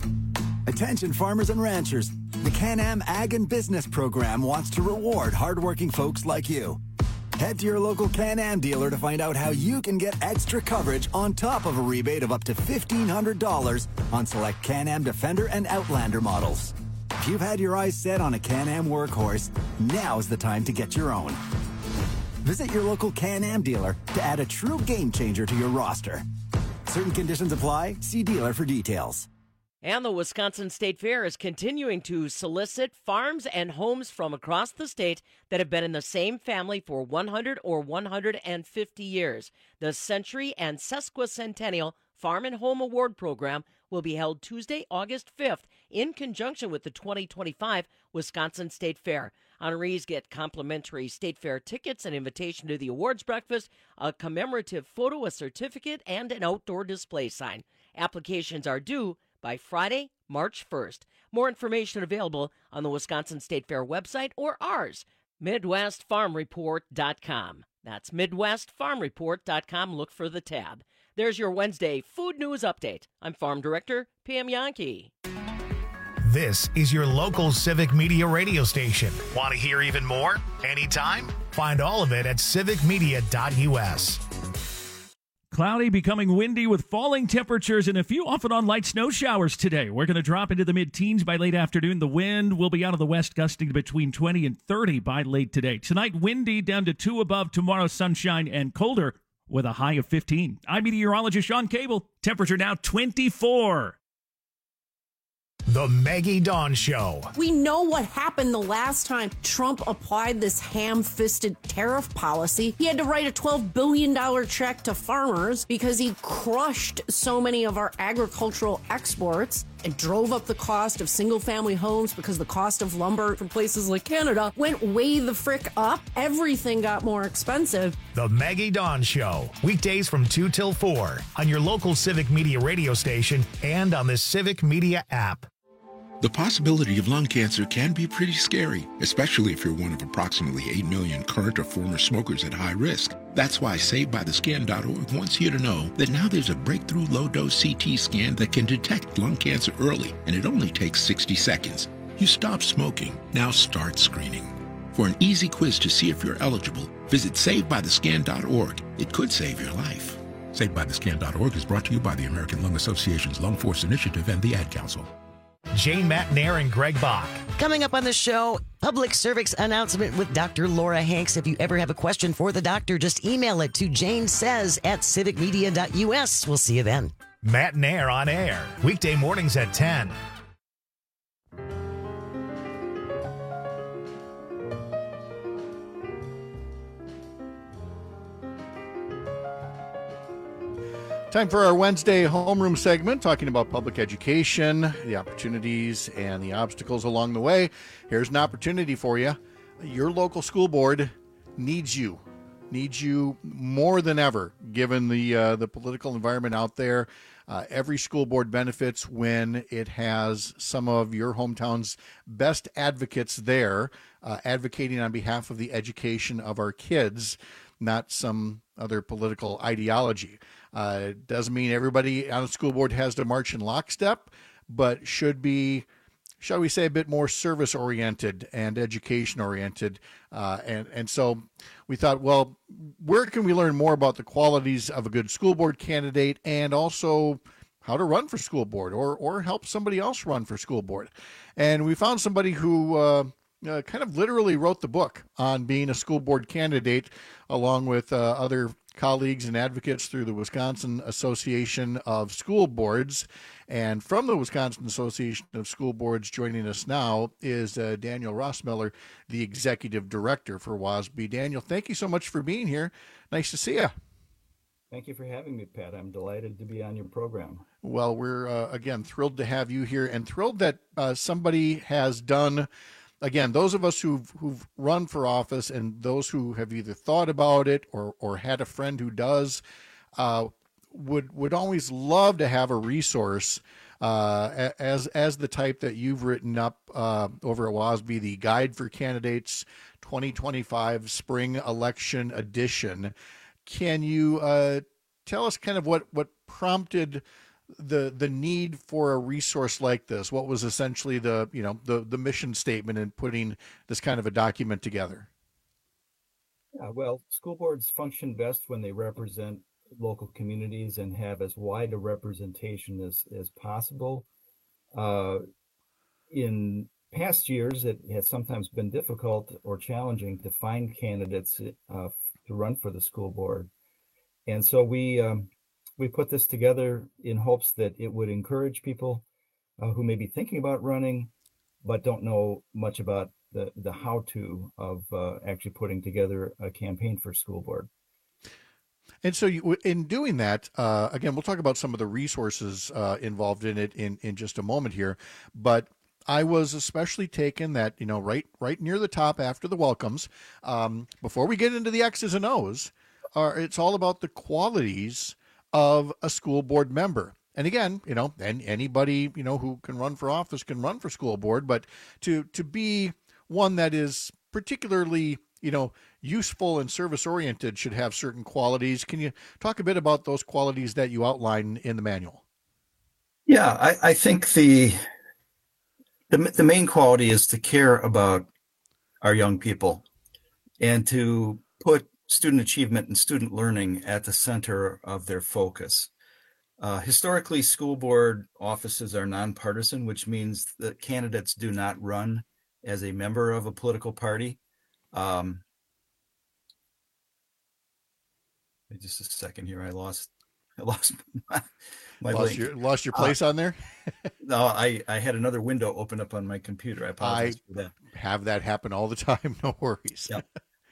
Speaker 23: Attention farmers and ranchers, the Can-Am Ag and Business Program wants to reward hardworking folks like you. Head to your local Can-Am dealer to find out how you can get extra coverage on top of a rebate of up to $1,500 on select Can-Am Defender and Outlander models. If you've had your eyes set on a Can-Am workhorse, now's the time to get your own. Visit your local Can-Am dealer to add a true game changer to your roster. Certain conditions apply. See dealer for details.
Speaker 2: And the Wisconsin State Fair is continuing to solicit farms and homes from across the state that have been in the same family for 100 or 150 years. The Century and Sesquicentennial Farm and Home Award Program will be held Tuesday, August 5th, in conjunction with the 2025 Wisconsin State Fair. Honorees get complimentary State Fair tickets, an invitation to the awards breakfast, a commemorative photo, a certificate, and an outdoor display sign. Applications are due by Friday, March 1st. More information available on the Wisconsin State Fair website or ours, MidwestFarmReport.com. That's MidwestFarmReport.com. Look for the tab. There's your Wednesday Food News Update. I'm Farm Director Pam Yankee.
Speaker 1: This is your local Civic Media radio station. Want to hear even more? Anytime? Find all of it at civicmedia.us.
Speaker 17: Cloudy, becoming windy with falling temperatures and a few off and on light snow showers today. We're going to drop into the mid-teens by late afternoon. The wind will be out of the west, gusting to between 20 and 30 by late today. Tonight, windy down to 2 above. Tomorrow, sunshine and colder with a high of 15. I'm meteorologist Sean Cable. Temperature now 24.
Speaker 1: The Maggie Dawn Show.
Speaker 11: We know what happened the last time Trump applied this ham-fisted tariff policy. He had to write a $12 billion check to farmers because he crushed so many of our agricultural exports and drove up the cost of single-family homes because the cost of lumber from places like Canada went way the frick up. Everything got more expensive.
Speaker 1: The Maggie Dawn Show. Weekdays from 2 till 4 on your local Civic Media radio station and on the Civic Media app.
Speaker 12: The possibility of lung cancer can be pretty scary, especially if you're one of approximately 8 million current or former smokers at high risk. That's why SaveByTheScan.org wants you to know that now there's a breakthrough low-dose CT scan that can detect lung cancer early, and it only takes 60 seconds. You stop smoking, now start screening. For an easy quiz to see if you're eligible, visit SaveByTheScan.org. It could save your life. SaveByTheScan.org is brought to you by the American Lung Association's Lung Force Initiative and the Ad Council.
Speaker 1: Jane Matnair and Greg Bach.
Speaker 14: Coming up on the show, public service announcement with Dr. Laura Hanks. If you ever have a question for the doctor, just email it to janesays@civicmedia.us. We'll see you then.
Speaker 1: Matnair on air, weekday mornings at 10.
Speaker 20: Time for our Wednesday homeroom segment, talking about public education, the opportunities and the obstacles along the way. Here's an opportunity for you. Your local school board needs you more than ever, given the political environment out there. Every school board benefits when it has some of your hometown's best advocates there, advocating on behalf of the education of our kids, not some other political ideology. Doesn't mean everybody on the school board has to march in lockstep, but should be, shall we say, a bit more service-oriented and education-oriented. And so we thought, well, where can we learn more about the qualities of a good school board candidate and also how to run for school board or help somebody else run for school board? And we found somebody who kind of literally wrote the book on being a school board candidate, along with other colleagues and advocates through the Wisconsin Association of School Boards. And from the Wisconsin Association of School Boards, joining us now is Daniel Rossmiller, the executive director for WASB. Daniel, thank you so much for being here. Nice to see you.
Speaker 6: Thank you for having me, Pat. I'm delighted to be on your program.
Speaker 20: Well, we're, again, thrilled to have you here and thrilled that somebody has done, again, those of us who've run for office and those who have either thought about it or had a friend who does, would always love to have a resource as the type that you've written up over at WASB, the Guide for Candidates 2025 Spring Election Edition. Can you tell us kind of what prompted the need for a resource like this? What was essentially the mission statement in putting this kind of a document together?
Speaker 6: Yeah, well, school boards function best when they represent local communities and have as wide a representation as possible. In past years, it has sometimes been difficult or challenging to find candidates to run for the school board. And so we put this together in hopes that it would encourage people who may be thinking about running, but don't know much about the how-to of actually putting together a campaign for school board.
Speaker 20: And so in doing that, again, we'll talk about some of the resources involved in it in just a moment here, but I was especially taken that, right near the top after the welcomes, before we get into the X's and O's, it's all about the qualities of a school board member. And again, and anybody, who can run for office can run for school board, but to be one that is particularly, useful and service-oriented should have certain qualities. Can you talk a bit about those qualities that you outline in the manual?
Speaker 6: Yeah, I think the main quality is to care about our young people and to put student achievement and student learning at the center of their focus. Historically, school board offices are nonpartisan, which means that candidates do not run as a member of a political party. Just a second here. I lost my
Speaker 20: lost your place on there.
Speaker 6: No, I had another window open up on my computer. I apologize for that.
Speaker 20: Have that happen all the time. No worries.
Speaker 6: Yep.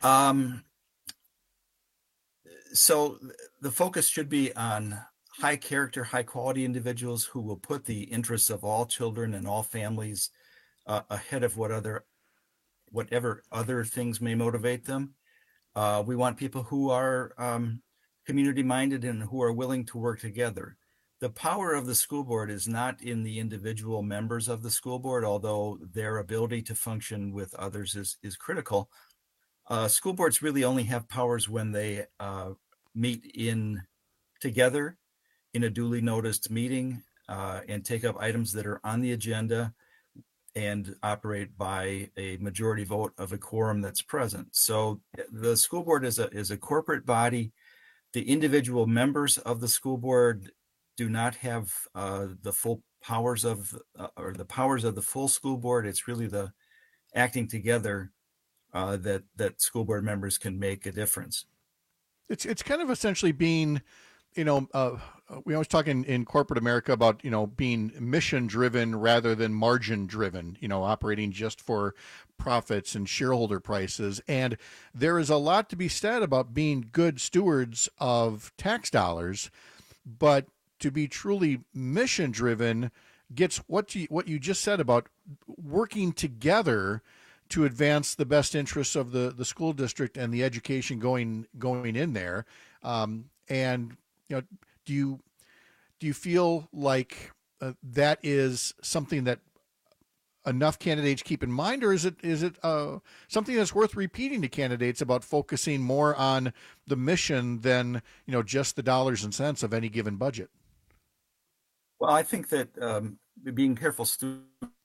Speaker 6: So the focus should be on high character, high quality individuals who will put the interests of all children and all families ahead of whatever other things may motivate them. We want people who are community minded and who are willing to work together. The power of the school board is not in the individual members of the school board, although their ability to function with others is critical. School boards really only have powers when they meet together in a duly noticed meeting and take up items that are on the agenda and operate by a majority vote of a quorum that's present. So the school board is a corporate body. The individual members of the school board do not have the full powers or the powers of the full school board. It's really the acting together that school board members can make a difference.
Speaker 20: It's kind of essentially being, we always talk in corporate America about, being mission driven rather than margin driven, operating just for profits and shareholder prices. And there is a lot to be said about being good stewards of tax dollars, but to be truly mission driven gets what you just said about working together to advance the best interests of the school district and the education going in there. And do you feel like that is something that enough candidates keep in mind, or is it something that's worth repeating to candidates about focusing more on the mission than just the dollars and cents of any given budget?
Speaker 6: Well, I think that being careful stewards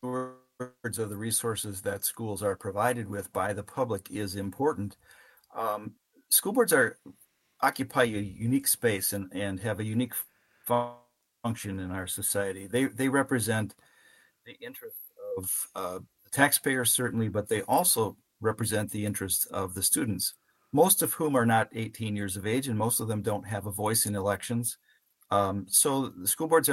Speaker 6: of the resources that schools are provided with by the public is important. School boards occupy a unique space and have a unique function in our society. They represent the interests of the taxpayers, certainly, but they also represent the interests of the students, most of whom are not 18 years of age, and most of them don't have a voice in elections. So the school boards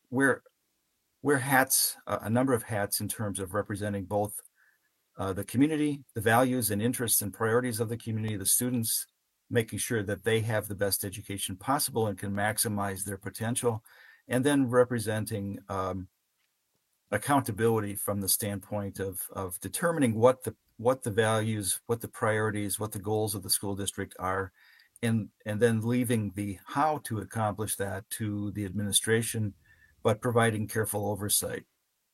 Speaker 6: wear hats, a number of hats in terms of representing both the community, the values and interests and priorities of the community, the students, making sure that they have the best education possible and can maximize their potential, and then representing accountability from the standpoint of determining what the values, what the priorities, what the goals of the school district are, and then leaving the how to accomplish that to the administration, but providing careful oversight.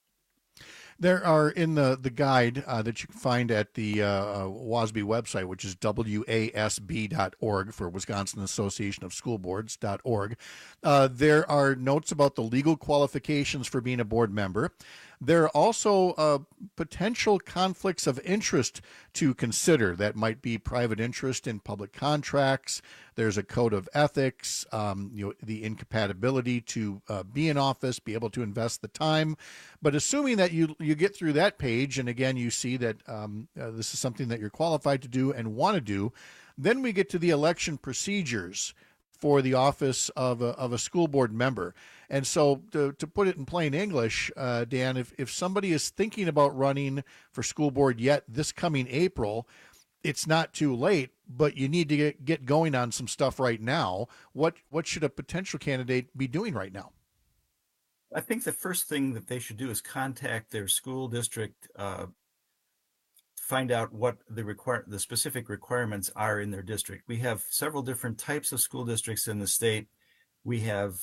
Speaker 20: There are in the guide that you can find at the WASB website, which is wasb.org for Wisconsin Association of School Boards.org. There are notes about the legal qualifications for being a board member. There are also potential conflicts of interest to consider. That might be private interest in public contracts. There's a code of ethics, the incompatibility to be in office, be able to invest the time. But assuming that you get through that page, and again, you see that this is something that you're qualified to do and want to do, then we get to the election procedures for the office of a school board member. And so to put it in plain English, Dan, if somebody is thinking about running for school board yet this coming April, it's not too late, but you need to get going on some stuff right now. What should a potential candidate be doing right now?
Speaker 6: I think the first thing that they should do is contact their school district, find out what the specific requirements are in their district. We have several different types of school districts in the state. We have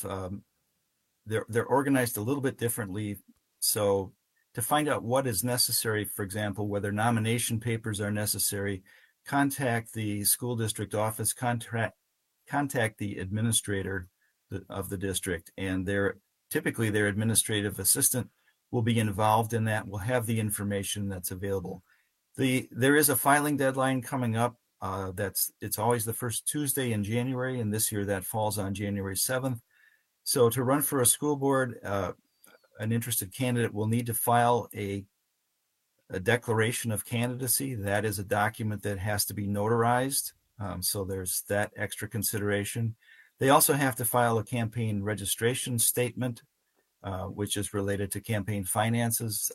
Speaker 6: they're organized a little bit differently. So to find out what is necessary, for example, whether nomination papers are necessary, contact the school district office, contact the administrator of the district, and typically their administrative assistant will be involved in that, will have the information that's available. There is a filing deadline coming up. It's always the first Tuesday in January, and this year that falls on January 7th. So to run for a school board, an interested candidate will need to file a declaration of candidacy. That is a document that has to be notarized. So there's that extra consideration. They also have to file a campaign registration statement, which is related to campaign finances,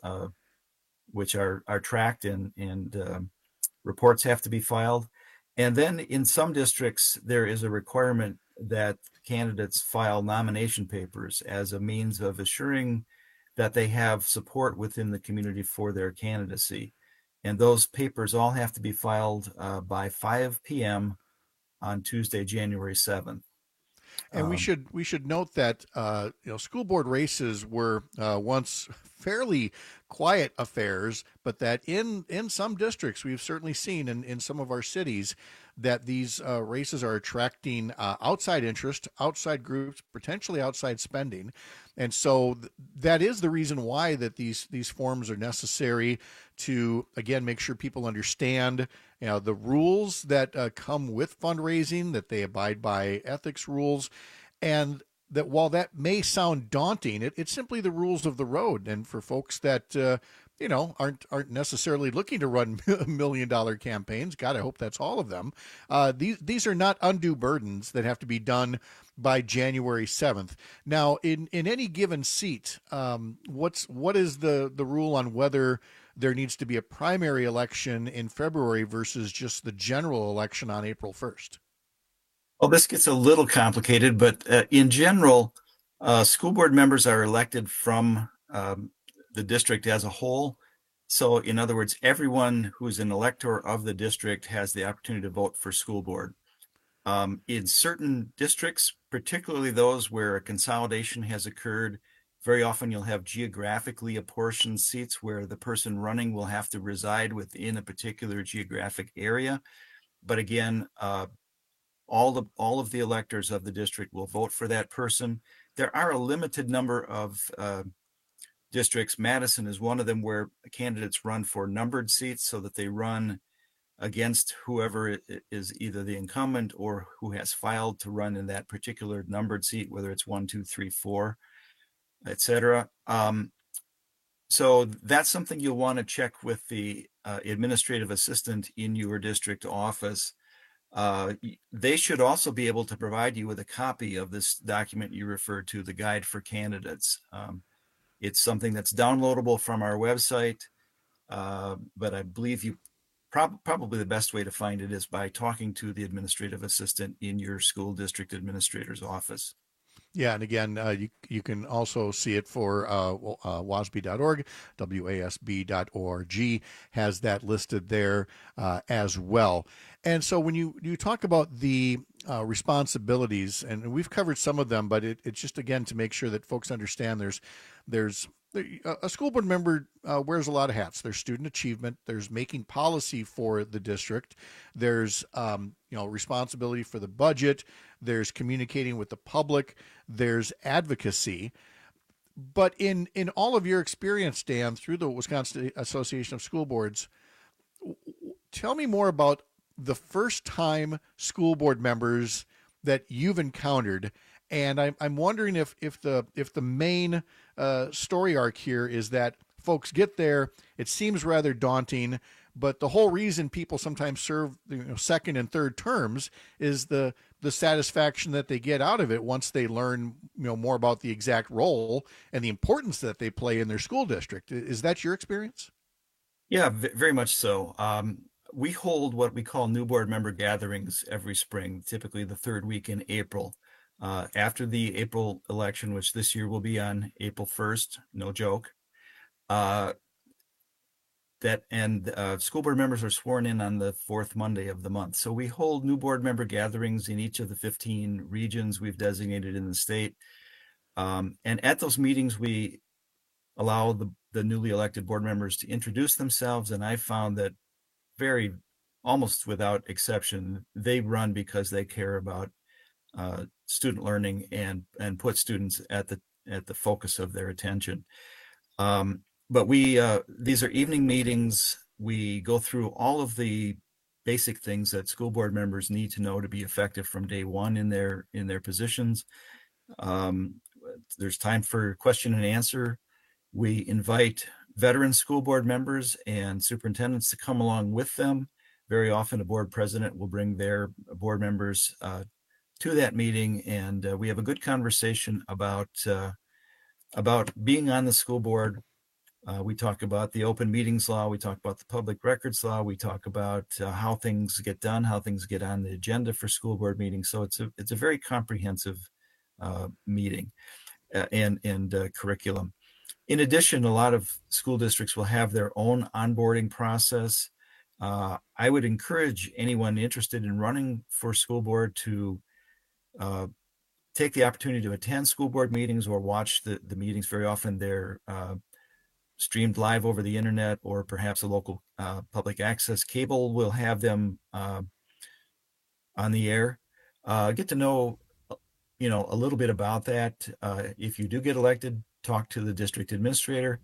Speaker 6: which are tracked and reports have to be filed. And then in some districts, there is a requirement that candidates file nomination papers as a means of assuring that they have support within the community for their candidacy. And those papers all have to be filed by 5 p.m. on Tuesday, January 7th.
Speaker 20: And we should note that school board races were once fairly quiet affairs, but that in some districts we've certainly seen in some of our cities that these races are attracting outside interest, outside groups, potentially outside spending. And so that is the reason why that these forms are necessary to, again, make sure people understand the rules that come with fundraising, that they abide by ethics rules, and that while that may sound daunting, it's simply the rules of the road. And for folks that aren't necessarily looking to run $1 million campaigns, God, I hope that's all of them. These are not undue burdens that have to be done by January 7th. Now, in any given seat, what is the rule on whether there needs to be a primary election in February versus just the general election on April 1st?
Speaker 6: Well, this gets a little complicated, but in general, school board members are elected from the district as a whole. So in other words, everyone who's an elector of the district has the opportunity to vote for school board. In certain districts, particularly those where a consolidation has occurred, very often you'll have geographically apportioned seats where the person running will have to reside within a particular geographic area. But again, all of the electors of the district will vote for that person. There are a limited number of districts. Madison is one of them where candidates run for numbered seats so that they run against whoever is either the incumbent or who has filed to run in that particular numbered seat, whether it's 1, 2, 3, 4, etc. So that's something you'll want to check with the administrative assistant in your district office. They should also be able to provide you with a copy of this document you referred to, the Guide for Candidates. It's something that's downloadable from our website, but I believe you probably the best way to find it is by talking to the administrative assistant in your school district administrator's office.
Speaker 20: Yeah, and again, you can also see it for wasb.org, wasb.org has that listed there as well. And so when you talk about the responsibilities, and we've covered some of them, but it's just, again, to make sure that folks understand there's a school board member wears a lot of hats. There's student achievement. There's making policy for the district. There's responsibility for the budget. There's communicating with the public. There's advocacy. But in all of your experience, Dan, through the Wisconsin Association of School Boards, tell me more about the first time school board members that you've encountered. And I'm wondering if the main story arc here is that folks get there, it seems rather daunting, but the whole reason people sometimes serve second and third terms is the satisfaction that they get out of it once they learn more about the exact role and the importance that they play in their school district. Is that your experience?
Speaker 6: Yeah, very much so. We hold what we call new board member gatherings every spring, typically the third week in April. After the April election, which this year will be on April 1st, no joke, school board members are sworn in on the fourth Monday of the month. So we hold new board member gatherings in each of the 15 regions we've designated in the state. And at those meetings, we allow the newly elected board members to introduce themselves. And I found that almost without exception, they run because they care about student learning and put students at the focus of their attention. But these are evening meetings. We go through all of the basic things that school board members need to know to be effective from day one in their positions. There's time for question and answer. We invite veteran school board members and superintendents to come along with them. Very often a board president will bring their board members to that meeting, and we have a good conversation about being on the school board. We talk about the open meetings law. We talk about the public records law. We talk about how things get done, how things get on the agenda for school board meetings. So it's a very comprehensive meeting and curriculum. In addition, a lot of school districts will have their own onboarding process. I would encourage anyone interested in running for school board to take the opportunity to attend school board meetings or watch the meetings. Very often they're streamed live over the internet, or perhaps a local public access cable will have them on the air. Get to know, a little bit about that. If you do get elected, talk to the district administrator,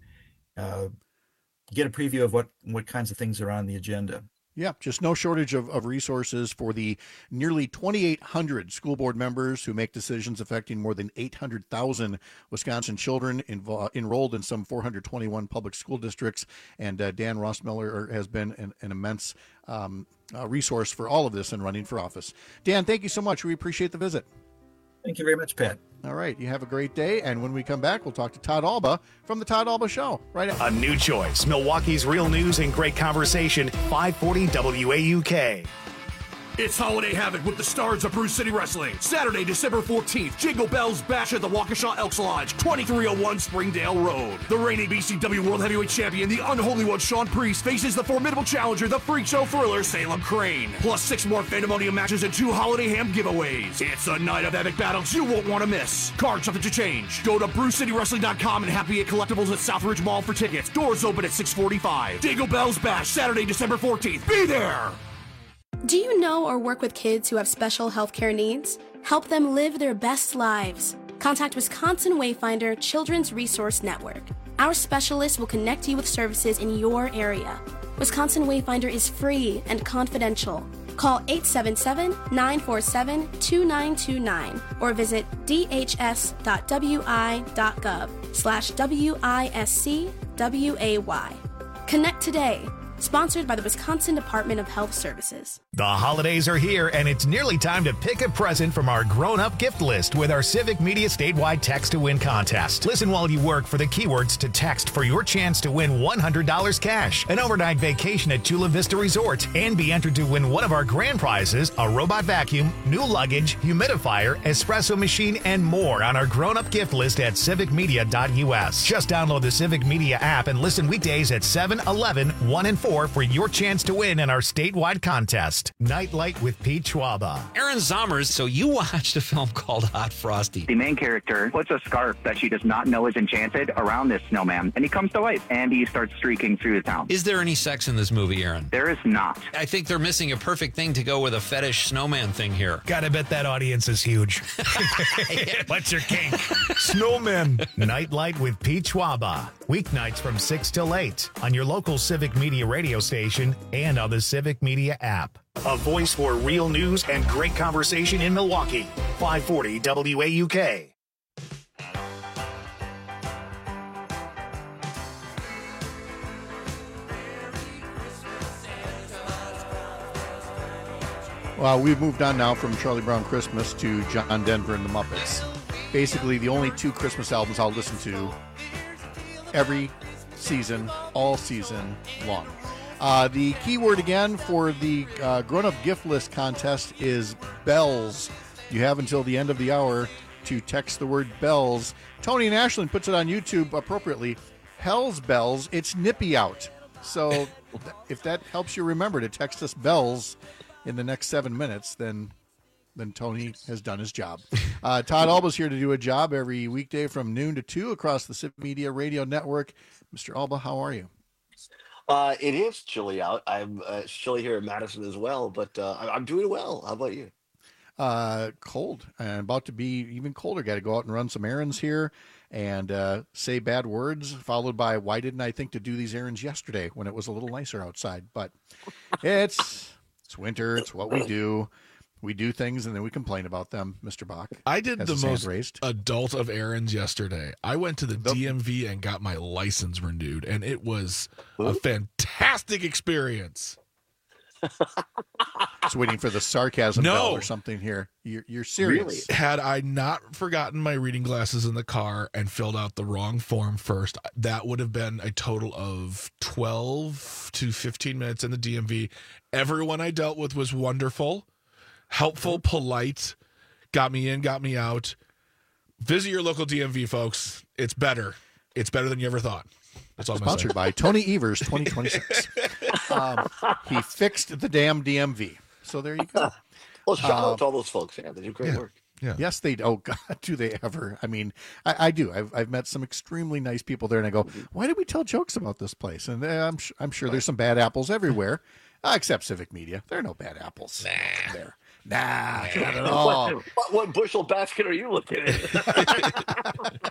Speaker 6: get a preview of what kinds of things are on the agenda.
Speaker 20: Yeah, just no shortage of resources for the nearly 2,800 school board members who make decisions affecting more than 800,000 Wisconsin children enrolled in some 421 public school districts. And Dan Rossmiller has been an immense resource for all of this in running for office. Dan, thank you so much. We appreciate the visit.
Speaker 6: Thank you very much, Pat.
Speaker 20: All right. You have a great day. And when we come back, we'll talk to Todd Alba from the Todd Alba Show. Right.
Speaker 1: A new choice. Milwaukee's real news and great conversation. 540 WAUK.
Speaker 7: It's Holiday Havoc with the stars of Bruce City Wrestling. Saturday, December 14th, Jingle Bells Bash at the Waukesha Elks Lodge, 2301 Springdale Road. The reigning BCW World Heavyweight Champion, the Unholy One, Sean Priest, faces the formidable challenger, the Freak Show thriller, Salem Crane. Plus 6 more Fandemonium matches and 2 Holiday Ham giveaways. It's a night of epic battles you won't want to miss. Cards subject to change. Go to BruceCityWrestling.com and Happy 8 Collectibles at Southridge Mall for tickets. Doors open at 6:45. Jingle Bells Bash, Saturday, December 14th. Be there!
Speaker 13: Do you know or work with kids who have special healthcare needs? Help them live their best lives. Contact Wisconsin Wayfinder Children's Resource Network. Our specialists will connect you with services in your area. Wisconsin Wayfinder is free and confidential. Call 877-947-2929 or visit dhs.wi.gov/WISCWAY. Connect today. Sponsored by the Wisconsin Department of Health Services.
Speaker 1: The holidays are here, and it's nearly time to pick a present from our grown-up gift list with our Civic Media statewide Text to Win contest. Listen while you work for the keywords to text for your chance to win $100 cash, an overnight vacation at Chula Vista Resort, and be entered to win one of our grand prizes, a robot vacuum, new luggage, humidifier, espresso machine, and more on our grown-up gift list at civicmedia.us. Just download the Civic Media app and listen weekdays at 7, 11, 1, and 4 for your chance to win in our statewide contest. Nightlight with Pete Schwaba.
Speaker 15: Aaron Zommers, so you watched a film called Hot Frosty.
Speaker 16: The main character puts a scarf that she does not know is enchanted around this snowman, and he comes to life, and he starts streaking through the town.
Speaker 15: Is there any sex in this movie, Aaron?
Speaker 16: There is not.
Speaker 15: I think they're missing a perfect thing to go with a fetish snowman thing here.
Speaker 1: Gotta bet that audience is huge. What's your kink? Snowmen. Nightlight with Pete Schwaba. Weeknights from 6 till 8 on your local Civic Media radio station and on the Civic Media app. A voice for real news and great conversation in Milwaukee. 540 WAUK.
Speaker 20: Well, we've moved on now from Charlie Brown Christmas to John Denver and the Muppets. Basically, the only 2 Christmas albums I'll listen to every season, all season long. The keyword again for the grown-up gift list contest is bells. You have until the end of the hour to text the word bells. Tony and Ashland puts it on YouTube appropriately. Hell's bells, it's nippy out. So if that helps you remember to text us bells in the next 7 minutes, then Tony has done his job. Todd Alba's here to do a job every weekday from noon to 2 across the Civic Media Radio Network. Mr. Alba, how are you?
Speaker 18: It is chilly out. It's chilly here in Madison as well, but I'm doing well. How about you?
Speaker 20: Cold and about to be even colder. Got to go out and run some errands here and say bad words, followed by why didn't I think to do these errands yesterday when it was a little nicer outside? But it's winter. It's what we do. We do things and then we complain about them, Mr. Bach.
Speaker 5: I did the most adult of errands yesterday. I went to the DMV and got my license renewed, and it was a fantastic experience.
Speaker 20: Just waiting for the sarcasm bell or something here. You're serious.
Speaker 5: Really? Had I not forgotten my reading glasses in the car and filled out the wrong form first, that would have been a total of 12 to 15 minutes in the DMV. Everyone I dealt with was wonderful. Helpful, polite, got me in, got me out. Visit your local DMV, folks. It's better. It's better than you ever thought. That's all I'm
Speaker 20: Sponsored by Tony Evers 2026. He fixed the damn DMV. So there you go.
Speaker 18: Well, shout out to all those folks. Yeah, they do great work.
Speaker 20: Yeah. Yes, they do. Oh, God, do they ever? I mean, I do. I've met some extremely nice people there, and I go, why did we tell jokes about this place? And I'm sure there's some bad apples everywhere, except Civic Media. There are no bad apples there. Nah, not at all.
Speaker 18: What bushel basket are you looking at?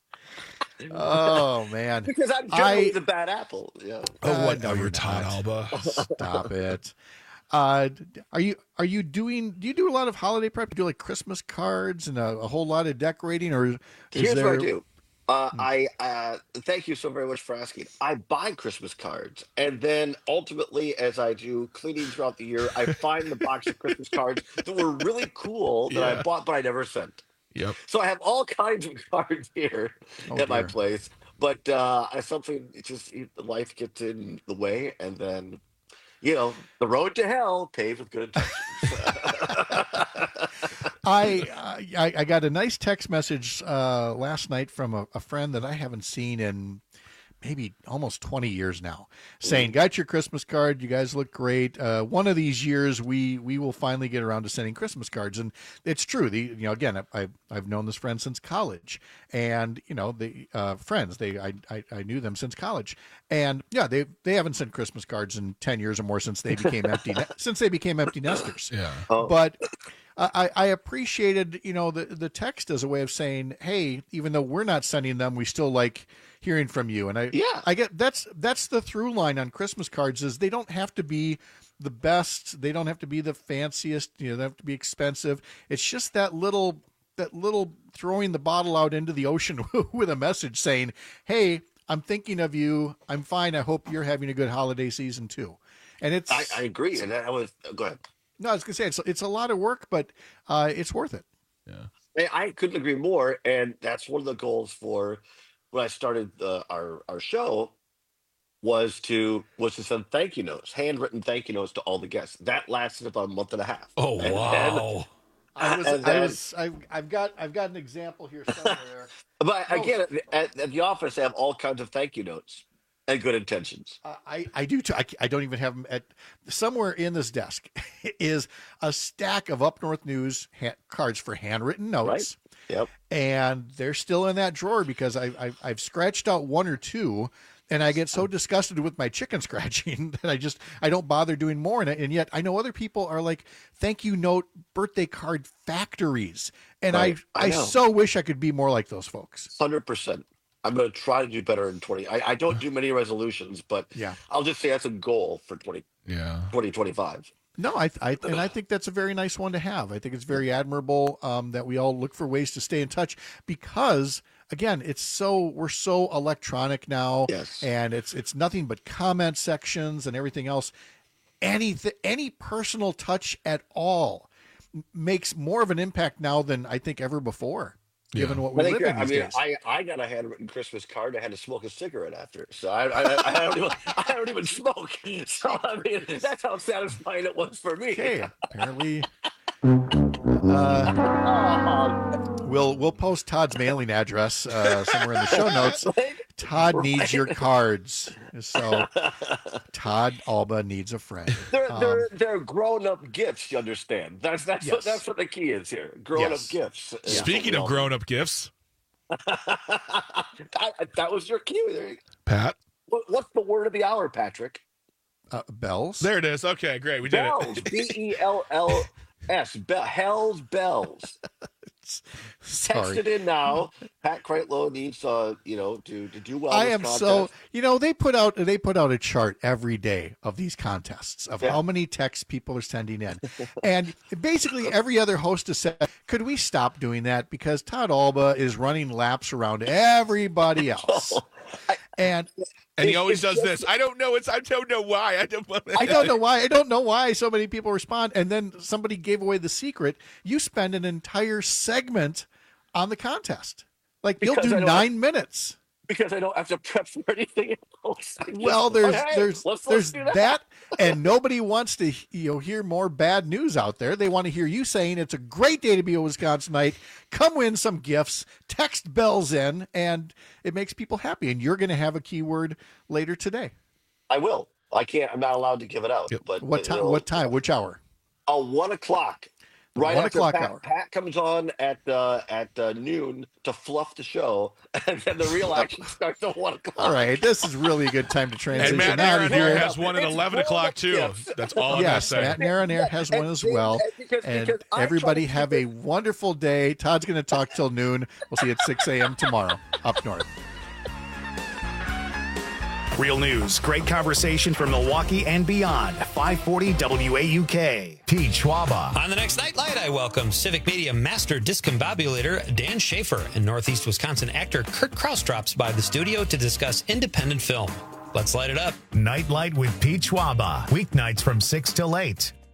Speaker 20: Oh, man.
Speaker 18: Because I'm generally the bad apple. Yeah.
Speaker 5: Whatever, Todd Alba.
Speaker 20: Stop it. Do you do a lot of holiday prep? Do you do like Christmas cards and a whole lot of decorating, or
Speaker 18: Here's what I do. I thank you so very much for asking. I buy Christmas cards, and then ultimately, as I do cleaning throughout the year, I find the box of Christmas cards that were really cool that I bought but I never sent.
Speaker 5: Yep.
Speaker 18: So I have all kinds of cards here at my place, but something just life gets in the way, and then the road to hell paved with good intentions.
Speaker 20: I got a nice text message last night from a friend that I haven't seen in maybe almost 20 years now, saying, got your Christmas card. You guys look great. One of these years we will finally get around to sending Christmas cards. And it's true. Again, I've known this friend since college, and the friends, I knew them since college, and yeah, they haven't sent Christmas cards in 10 years or more since they became empty nesters.
Speaker 5: Yeah.
Speaker 20: But I appreciated, the text as a way of saying, hey, even though we're not sending them, we still like hearing from you. And I get that's the through line on Christmas cards is they don't have to be the best. They don't have to be the fanciest, they have to be expensive. It's just that little throwing the bottle out into the ocean with a message saying, hey, I'm thinking of you. I'm fine. I hope you're having a good holiday season too. And it's,
Speaker 18: I agree. And that was, go ahead.
Speaker 20: No, I was going to say, it's a lot of work, but it's worth it.
Speaker 5: Yeah.
Speaker 18: I couldn't agree more. And that's one of the goals for when I started our show was to send thank you notes, handwritten thank you notes to all the guests. That lasted about a month and a half.
Speaker 5: Oh, wow.
Speaker 20: I've got an example here somewhere.
Speaker 18: But again, at the office, I have all kinds of thank you notes and good intentions.
Speaker 20: I do too. I don't even have them somewhere in this desk is a stack of Up North News cards for handwritten notes.
Speaker 18: Right. Yep.
Speaker 20: And they're still in that drawer because I've scratched out one or two, and I get so disgusted with my chicken scratching that I don't bother doing more. And yet I know other people are like thank you note birthday card factories, and
Speaker 18: right.
Speaker 20: I so wish I could be more like those folks.
Speaker 18: 100%. I'm going to try to do better in 20. I don't do many resolutions, but
Speaker 20: yeah,
Speaker 18: I'll just say that's a goal for 2025.
Speaker 20: No, I think that's a very nice one to have. I think it's very admirable that we all look for ways to stay in touch because, again, we're so electronic now,
Speaker 18: yes,
Speaker 20: and it's nothing but comment sections and everything else. Any personal touch at all makes more of an impact now than I think ever before. Given what we live in these days.
Speaker 18: I got a handwritten Christmas card. I had to smoke a cigarette after, so I don't even smoke. So I mean, that's how satisfying it was for me.
Speaker 20: Okay, apparently. We'll post Todd's mailing address somewhere in the show notes. Todd needs your cards, so Todd Alba needs a friend.
Speaker 18: They're grown-up gifts. You understand? That's what the key is here. Grown-up gifts.
Speaker 5: Speaking of grown-up gifts,
Speaker 18: that was your cue. There,
Speaker 5: Pat.
Speaker 18: What's the word of the hour, Patrick?
Speaker 20: Bells.
Speaker 5: There it is. Okay, great. We did
Speaker 18: it. BELLS. Hell's bells.
Speaker 20: Sorry.
Speaker 18: Text it in now. Pat Kreitlow needs to do well.
Speaker 20: I am so they put out a chart every day of these contests of how many texts people are sending in, and basically every other host has said, "Could we stop doing that?" Because Todd Alba is running laps around everybody else, and
Speaker 5: he always does this. I don't know why. I
Speaker 20: don't know why so many people respond. And then somebody gave away the secret. You spend an entire segment on the contest. Like you'll do 9 minutes.
Speaker 18: Because I don't have to prep for anything else.
Speaker 20: Well, there's that, and nobody wants to hear more bad news out there. They want to hear you saying it's a great day to be a Wisconsinite. Come win some gifts. Text bells in, and it makes people happy. And you're going to have a keyword later today.
Speaker 18: I will. I can't. I'm not allowed to give it out.
Speaker 20: Yep.
Speaker 18: But
Speaker 20: what time? What time? Which hour?
Speaker 18: 1 o'clock. Right
Speaker 20: 1
Speaker 18: after
Speaker 20: o'clock hour.
Speaker 18: Pat comes on at noon to fluff the show, and then the real action starts at 1 o'clock.
Speaker 20: All right, this is really a good time to transition.
Speaker 5: And Matt Nairn has one at 11 o'clock too. That's all I'm going to say.
Speaker 20: Matt Nairn has one as well. And everybody have a wonderful day. Todd's going to talk till noon. We'll see you at 6 a.m. tomorrow up north.
Speaker 1: Real news, great conversation from Milwaukee and beyond. 540 WAUK. Pete Schwaba.
Speaker 15: On the next Nightlight, I welcome Civic Media Master Discombobulator Dan Schaefer, and Northeast Wisconsin actor Kurt Krause drops by the studio to discuss independent film. Let's light it up.
Speaker 1: Nightlight with Pete Schwaba. Weeknights from 6 till 8.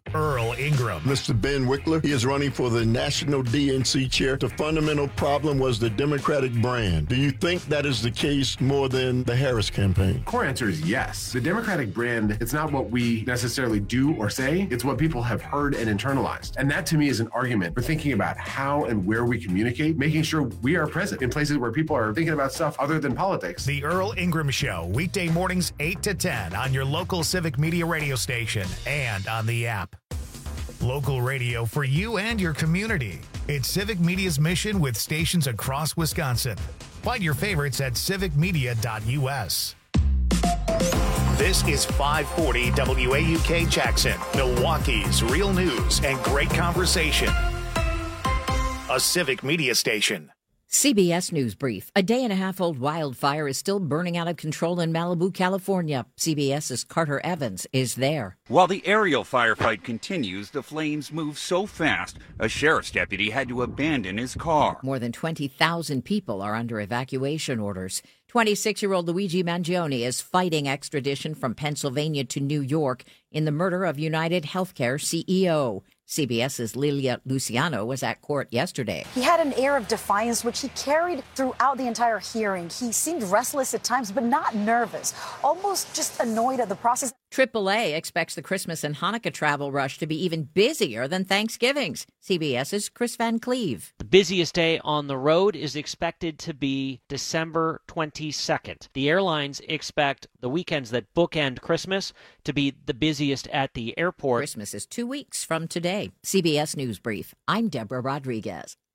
Speaker 1: Earl Ingram.
Speaker 8: Mr. Ben Wickler, he is running for the national DNC chair. The fundamental problem was the Democratic brand. Do you think that is the case more than the Harris campaign?
Speaker 19: Core answer is yes. The Democratic brand, it's not what we necessarily do or say, it's what people have heard and internalized. And that to me is an argument for thinking about how and where we communicate, making sure we are present in places where people are thinking about stuff other than politics.
Speaker 1: The Earl Ingram Show, weekday mornings 8 to 10 on your local Civic Media radio station and on the app. Local radio for you and your community. It's Civic Media's mission with stations across Wisconsin. Find your favorites at civicmedia.us. This is 540 WAUK Jackson, Milwaukee's real news and great conversation. A Civic Media station.
Speaker 21: CBS News Brief. A day-and-a-half-old wildfire is still burning out of control in Malibu, California. CBS's Carter Evans is there.
Speaker 24: While the aerial firefight continues, the flames move so fast, a sheriff's deputy had to abandon his car.
Speaker 21: More than 20,000 people are under evacuation orders. 26-year-old Luigi Mangione is fighting extradition from Pennsylvania to New York in the murder of United Healthcare CEO. CBS's Lilia Luciano was at court yesterday.
Speaker 25: He had an air of defiance, which he carried throughout the entire hearing. He seemed restless at times, but not nervous, almost just annoyed at the process.
Speaker 21: AAA expects the Christmas and Hanukkah travel rush to be even busier than Thanksgiving's. CBS's Chris Van Cleve.
Speaker 26: The busiest day on the road is expected to be December 22nd. The airlines expect the weekends that bookend Christmas to be the busiest at the airport.
Speaker 21: Christmas is 2 weeks from today. CBS News Brief. I'm Deborah Rodriguez.